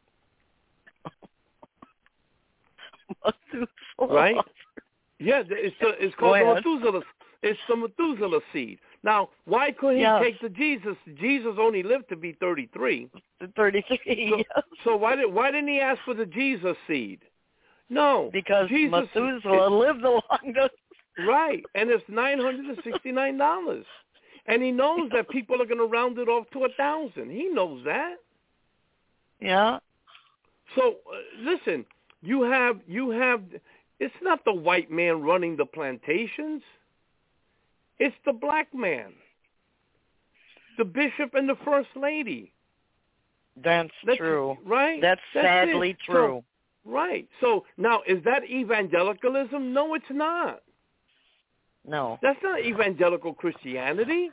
Methuselah. Right? Yeah, it's called the Methuselah. It's the Methuselah seed. Now, why couldn't he take the Jesus? Jesus only lived to be 33. 33. So why didn't he ask for the Jesus seed? No, because Jesus, Methuselah lived the longest. Right, and it's $969, and he knows that people are going to round it off to 1,000. He knows that. Yeah. So listen, you have. It's not the white man running the plantations. It's the black man, the bishop and the first lady. That's true. Right? That's sadly true. So, right. So now, is that evangelicalism? No, it's not. No. That's not evangelical Christianity.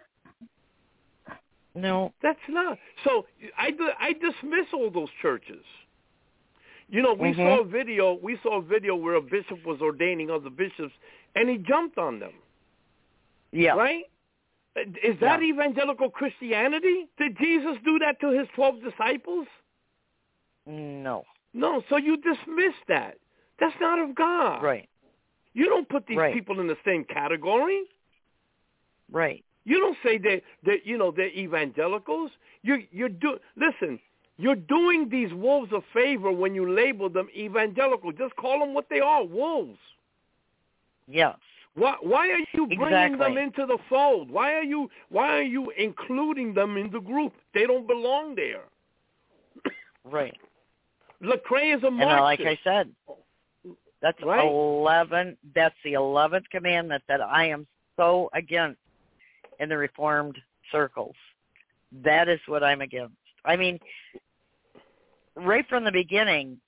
No. That's not. So I dismiss all those churches. You know, we saw a video where a bishop was ordaining other bishops, and he jumped on them. Yeah. Right? Is that evangelical Christianity? Did Jesus do that to his 12 disciples? No. No, so you dismiss that. That's not of God. Right. You don't put these people in the same category. Right. You don't say they're evangelicals. Listen, you're doing these wolves a favor when you label them evangelical. Just call them what they are, wolves. Yes. Why are you bringing them into the fold? Why are you including them in the group? They don't belong there. Right. Lecrae is a Marxist. And like I said, that's right? 11. That's the 11th commandment that I am so against in the Reformed circles. That is what I'm against. I mean, right from the beginning,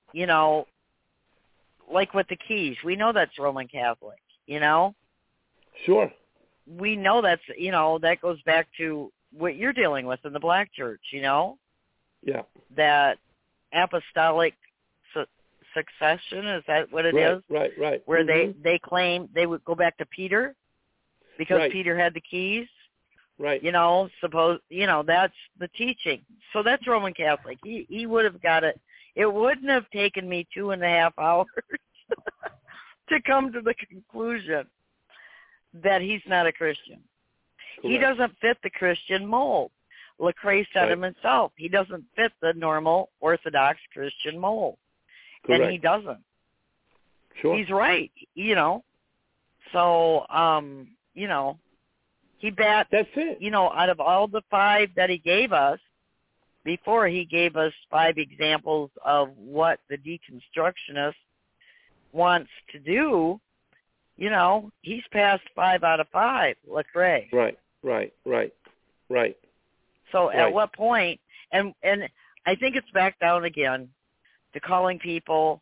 like with the keys, we know that's Roman Catholic, Sure. We know that's, that goes back to what you're dealing with in the Black Church, Yeah. That apostolic succession, is that what it is? Right. Where they claim they would go back to Peter because Peter had the keys. Right. That's the teaching. So that's Roman Catholic. He would have got it. It wouldn't have taken me 2.5 hours to come to the conclusion that he's not a Christian. Correct. He doesn't fit the Christian mold. Lecrae said him himself. He doesn't fit the normal Orthodox Christian mold. Correct. And he doesn't. Sure. He's right, So, he bat, that's it. Out of all the 5 that he gave us, before he gave us 5 examples of what the deconstructionist wants to do, he's passed 5 out of 5, Lecrae. Right. So at what point, and I think it's back down again to calling people,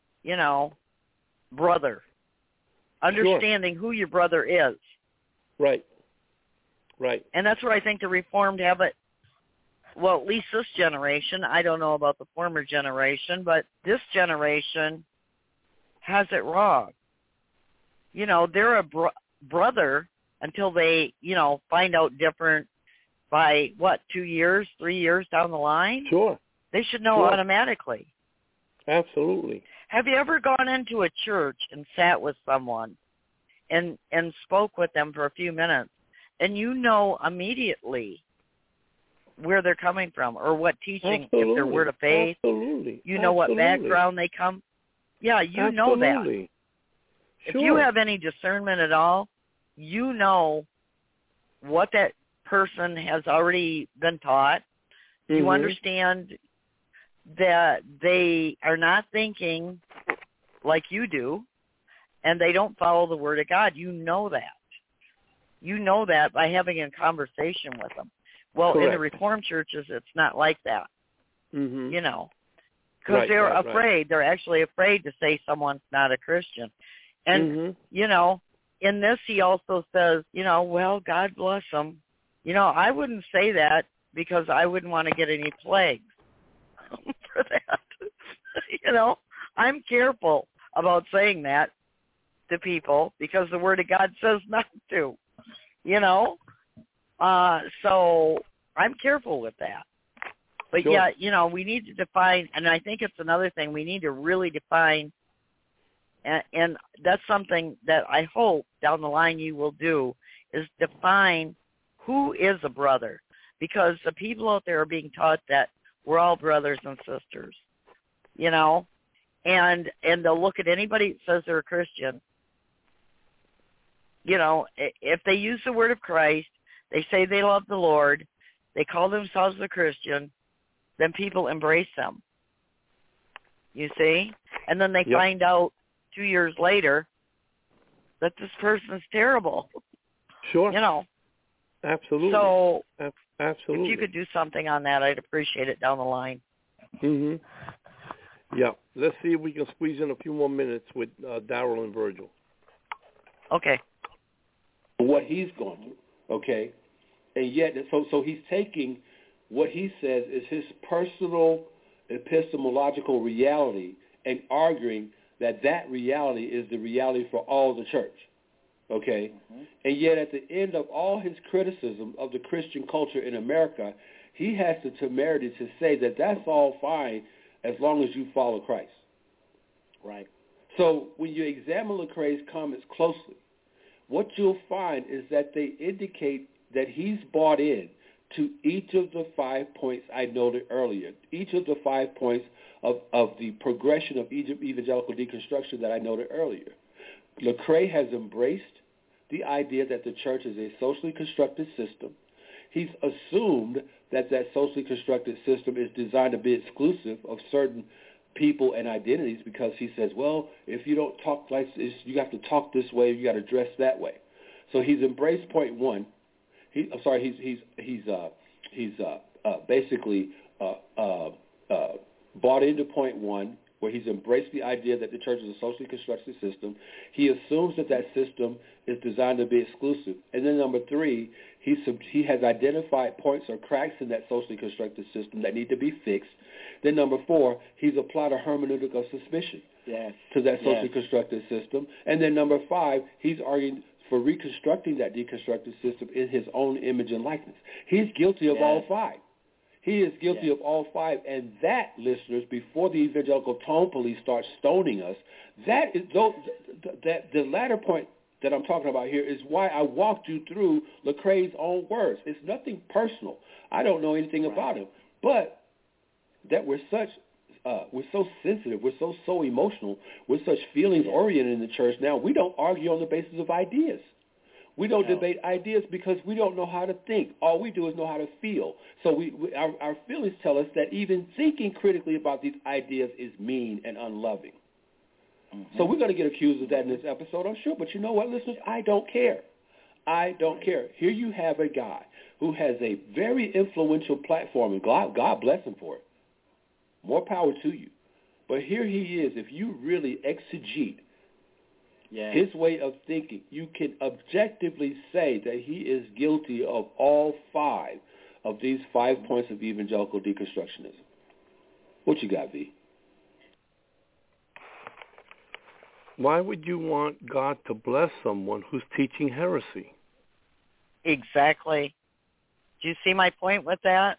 brother, understanding who your brother is. Right. And that's where I think the Reformed have it. Well, at least this generation. I don't know about the former generation, but this generation has it wrong. They're a brother until they, find out different by, 2 years, 3 years down the line? Sure. They should know automatically. Absolutely. Have you ever gone into a church and sat with someone and spoke with them for a few minutes, and immediately where they're coming from or what teaching, if they're Word of Faith? Absolutely. What background they come? Yeah, know that. Sure. If you have any discernment at all, what that person has already been taught. You understand that they are not thinking like you do, and they don't follow the Word of God. You know that. You know that by having a conversation with them. Well, Correct. in the Reformed churches, it's not like that. Mm-hmm. Because they're afraid. They're actually afraid to say someone's not a Christian. And, in this he also says, well, God bless them. I wouldn't say that because I wouldn't want to get any plagues for that. I'm careful about saying that to people because the Word of God says not to, so I'm careful with that. But we need to define, and I think it's another thing, we need to really define, and that's something that I hope down the line you will do, is define who is a brother, because the people out there are being taught that we're all brothers and sisters, and they'll look at anybody that says they're a Christian. If they use the word of Christ, they say they love the Lord, they call themselves a Christian, then people embrace them. You see? And then they find out 2 years later that this person's terrible. Sure. Absolutely. So absolutely. If you could do something on that, I'd appreciate it down the line. Mhm. Yeah. Let's see if we can squeeze in a few more minutes with Darrell and Virgil. Okay. What he's going through, okay? And yet, so he's taking what he says is his personal epistemological reality and arguing that reality is the reality for all the church, okay? Mm-hmm. And yet at the end of all his criticism of the Christian culture in America, he has the temerity to say that that's all fine as long as you follow Christ. Right. So when you examine Lecrae's comments closely, what you'll find is that they indicate that he's bought in to each of the 5 points I noted earlier, each of the 5 points of the progression of evangelical deconstruction that I noted earlier. Lecrae has embraced the idea that the church is a socially constructed system. He's assumed that that socially constructed system is designed to be exclusive of certain people and identities, because he says, well, if you don't talk like this, you have to talk this way, you got to dress that way. So he's embraced point one. He's basically bought into point one, where he's embraced the idea that the church is a socially constructed system. He assumes that that system is designed to be exclusive. And then number three, he has identified points or cracks in that socially constructed system that need to be fixed. Then number four, he's applied a hermeneutic of suspicion to that socially constructed system. And then number five, he's arguing for reconstructing that deconstructed system in his own image and likeness. He's guilty of all five. He is guilty of all five, and that, listeners, before the evangelical tone police start stoning us, that is the latter point that I'm talking about here is why I walked you through Lecrae's own words. It's nothing personal. I don't know anything about him, but that we're so sensitive, we're so emotional, we're such feelings oriented in the church now. We don't argue on the basis of ideas. We don't debate ideas because we don't know how to think. All we do is know how to feel. So our feelings tell us that even thinking critically about these ideas is mean and unloving. Mm-hmm. So we're going to get accused of that in this episode, I'm sure. But you know what, listeners? I don't care. I don't care. Here you have a guy who has a very influential platform, and God bless him for it. More power to you. But here he is. If you really exegete his way of thinking, you can objectively say that he is guilty of all five of these 5 points of evangelical deconstructionism. What you got, V? Why would you want God to bless someone who's teaching heresy? Exactly. Do you see my point with that?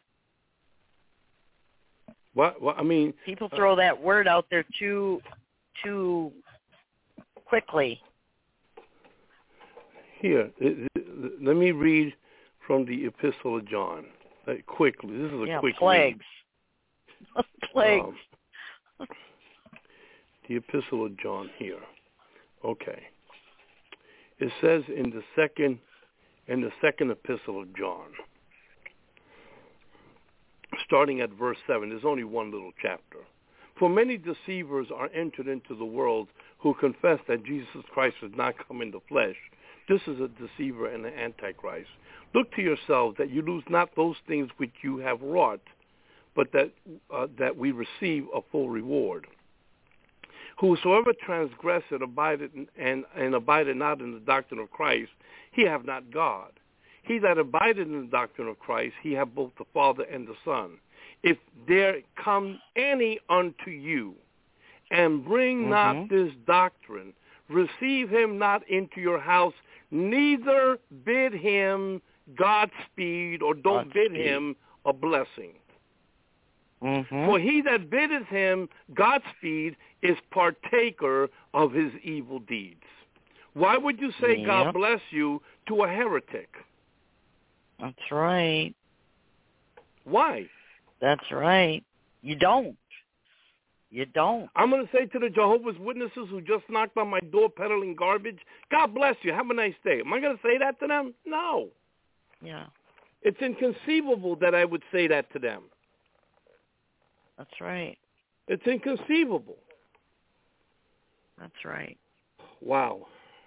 What I mean, people throw that word out there too quickly. Here, let me read from the Epistle of John quickly. This is a quick plagues. Plagues. The Epistle of John here. Okay. It says in the second Epistle of John, starting at verse 7, there's only one little chapter. For many deceivers are entered into the world who confess that Jesus Christ has not come in the flesh. This is a deceiver and an antichrist. Look to yourselves that you lose not those things which you have wrought, but that we receive a full reward. Whosoever transgresseth abideth and abideth not in the doctrine of Christ, he have not God. He that abideth in the doctrine of Christ, he have both the Father and the Son. If there come any unto you, and bring not this doctrine, receive him not into your house, neither bid him Godspeed, or don't bid him a blessing. For he that biddeth him Godspeed is partaker of his evil deeds. Why would you say God bless you to a heretic? That's right. Why? That's right. You don't. You don't. I'm going to say to the Jehovah's Witnesses who just knocked on my door peddling garbage, God bless you. Have a nice day. Am I going to say that to them? No. Yeah. It's inconceivable that I would say that to them. That's right. It's inconceivable. That's right. Wow.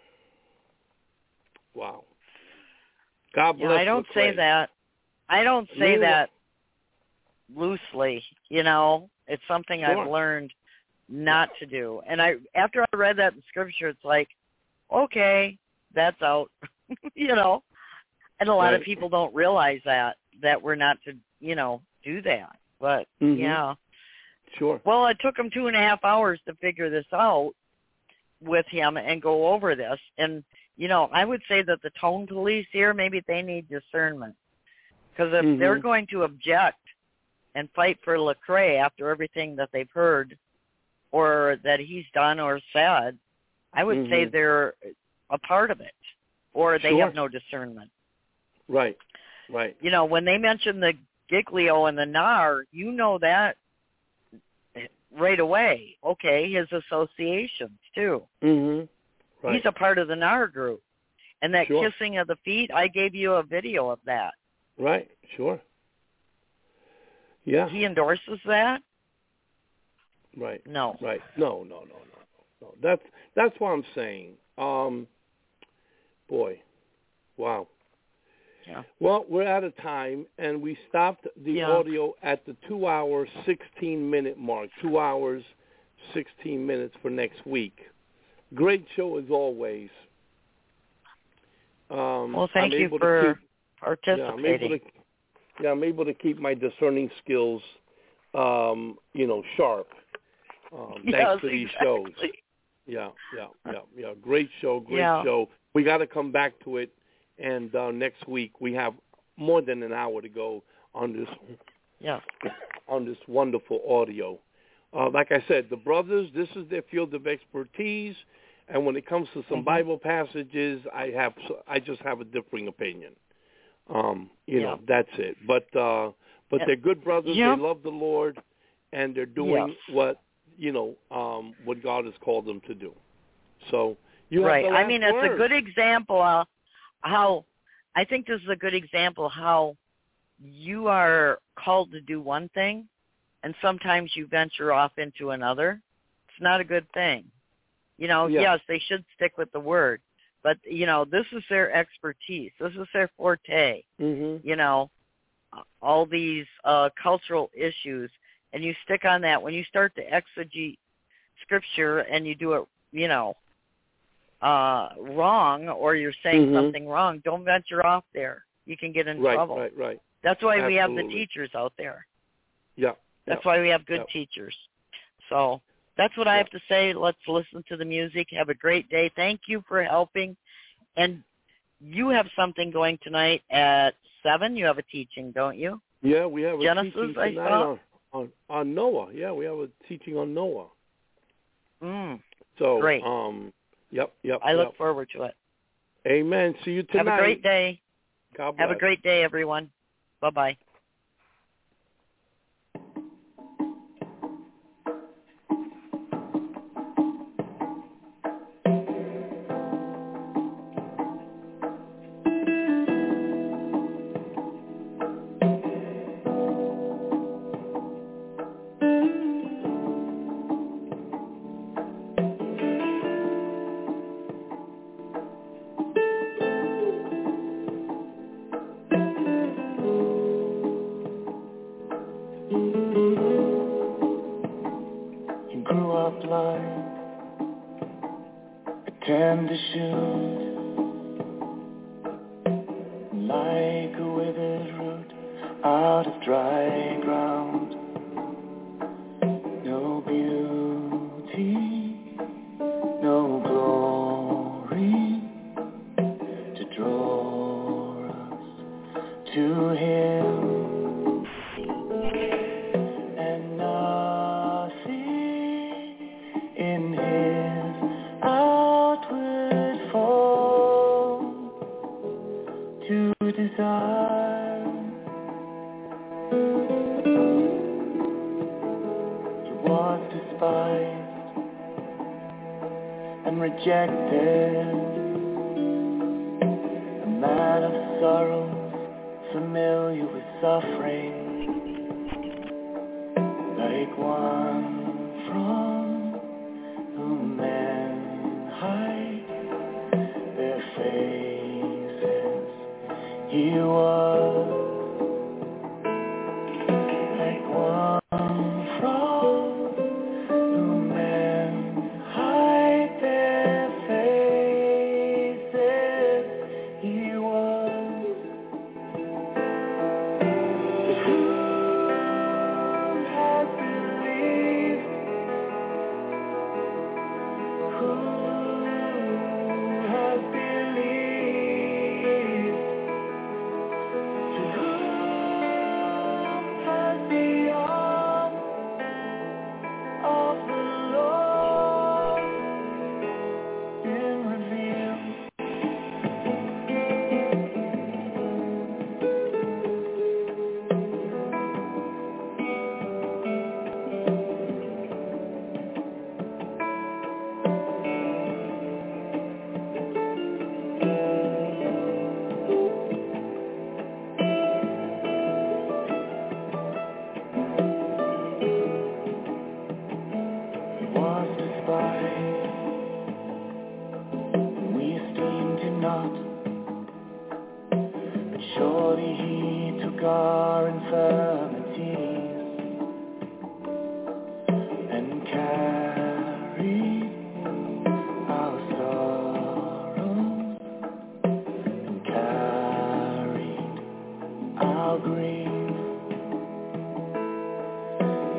God bless you. I don't say that. I don't say that loosely, It's something I've learned not to do. And after I read that in Scripture, it's like, okay, that's out, And a lot of people don't realize that we're not to, do that. But, yeah. Sure. Well, it took him 2.5 hours to figure this out with him and go over this. And, I would say that the tone police here, maybe they need discernment. Because if they're going to object and fight for Lecrae after everything that they've heard or that he's done or said, I would say they're a part of it, or they have no discernment. Right. You know, when they mention the Giglio and the Nar, you know that right away. Okay, his associations too. Mm-hmm. Right. He's a part of the Nar group. And that Sure. kissing of the feet, I gave you a video of that. Right. Sure. Yeah. He endorses that? Right. No. Right. No. That's what I'm saying. Boy. Wow. Yeah. Well, we're out of time, and we stopped the audio at the 2 hour, 16-minute mark. 2 hours, 16 minutes for next week. Great show as always. Well, thank you for participating. I'm able to keep my discerning skills, sharp. Thanks to these shows. Yeah. Great show. We got to come back to it. And next week we have more than an hour to go on this. Yeah. On this wonderful audio. Like I said, the brothers, this is their field of expertise. And when it comes to some Bible passages, I just have a differing opinion. That's it. But they're good brothers. They love the Lord, and they're doing what God has called them to do. So you have the last it's word. a good example how I think this is a good example how you are called to do one thing, and sometimes you venture off into another. It's not a good thing. Yes, they should stick with the word, but, this is their expertise. This is their forte, all these cultural issues, and you stick on that. When you start to exegete Scripture and you do it, wrong, or you're saying something wrong, don't venture off there. You can get in trouble. Right. That's why Absolutely. we have the teachers out there. Yeah. That's why we have good teachers. So that's what I have to say. Let's listen to the music. Have a great day. Thank you for helping. And you have something going tonight at 7. You have a teaching, don't you? Yeah, we have a Genesis, teaching tonight on Noah. Yeah, we have a teaching on Noah. So, great. I look forward to it. Amen. See you tonight. Have a great day. God bless. Have a great day, everyone. Bye-bye. Tender shoot, like a withered root out of dry ground. No beauty, no glory to draw us to Him, and nothing in His outward form to desire. He was despised and rejected, a man of sorrows, familiar with suffering, like one from whom men hide their faces. He was like one from whom men hide their faces. He was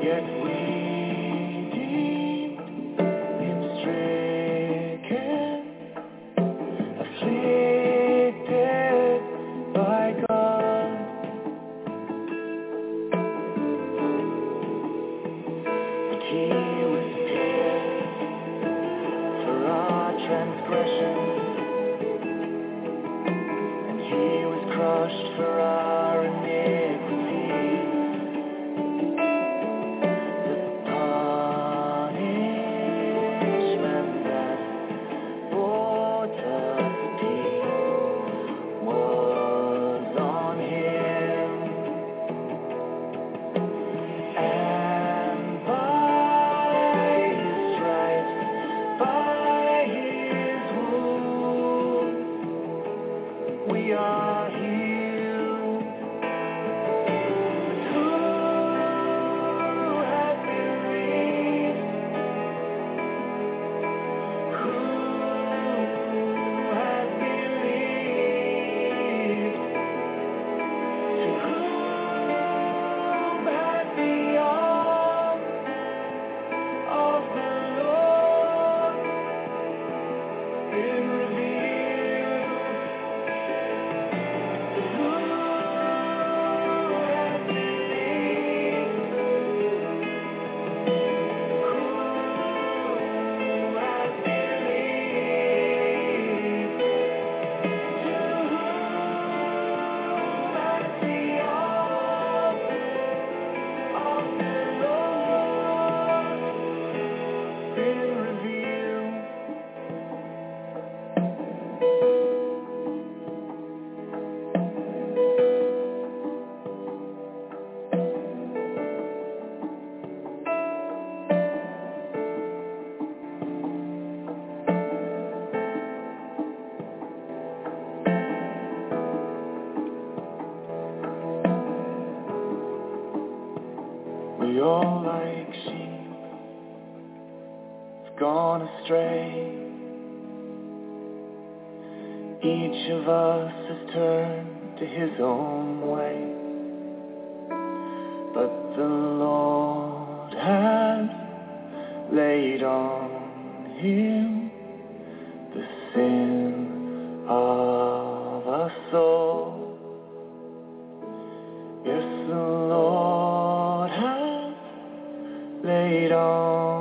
Yet we deemed him stricken, afflicted by God. But he was pierced for our transgressions, and he was crushed for our iniquities. The punishment that brought us peace was on him, and by his stripes, by his wounds, we are healed. But who has believed? Who has believed? To whom has the arm of the Lord been revealed? Who has believed? Who has believed? To whom has the arm of the Lord been revealed? We all like sheep have gone astray. Each of us has turned to his own way. But the Lord has laid on him the sin of us all. Yes, the Lord has laid on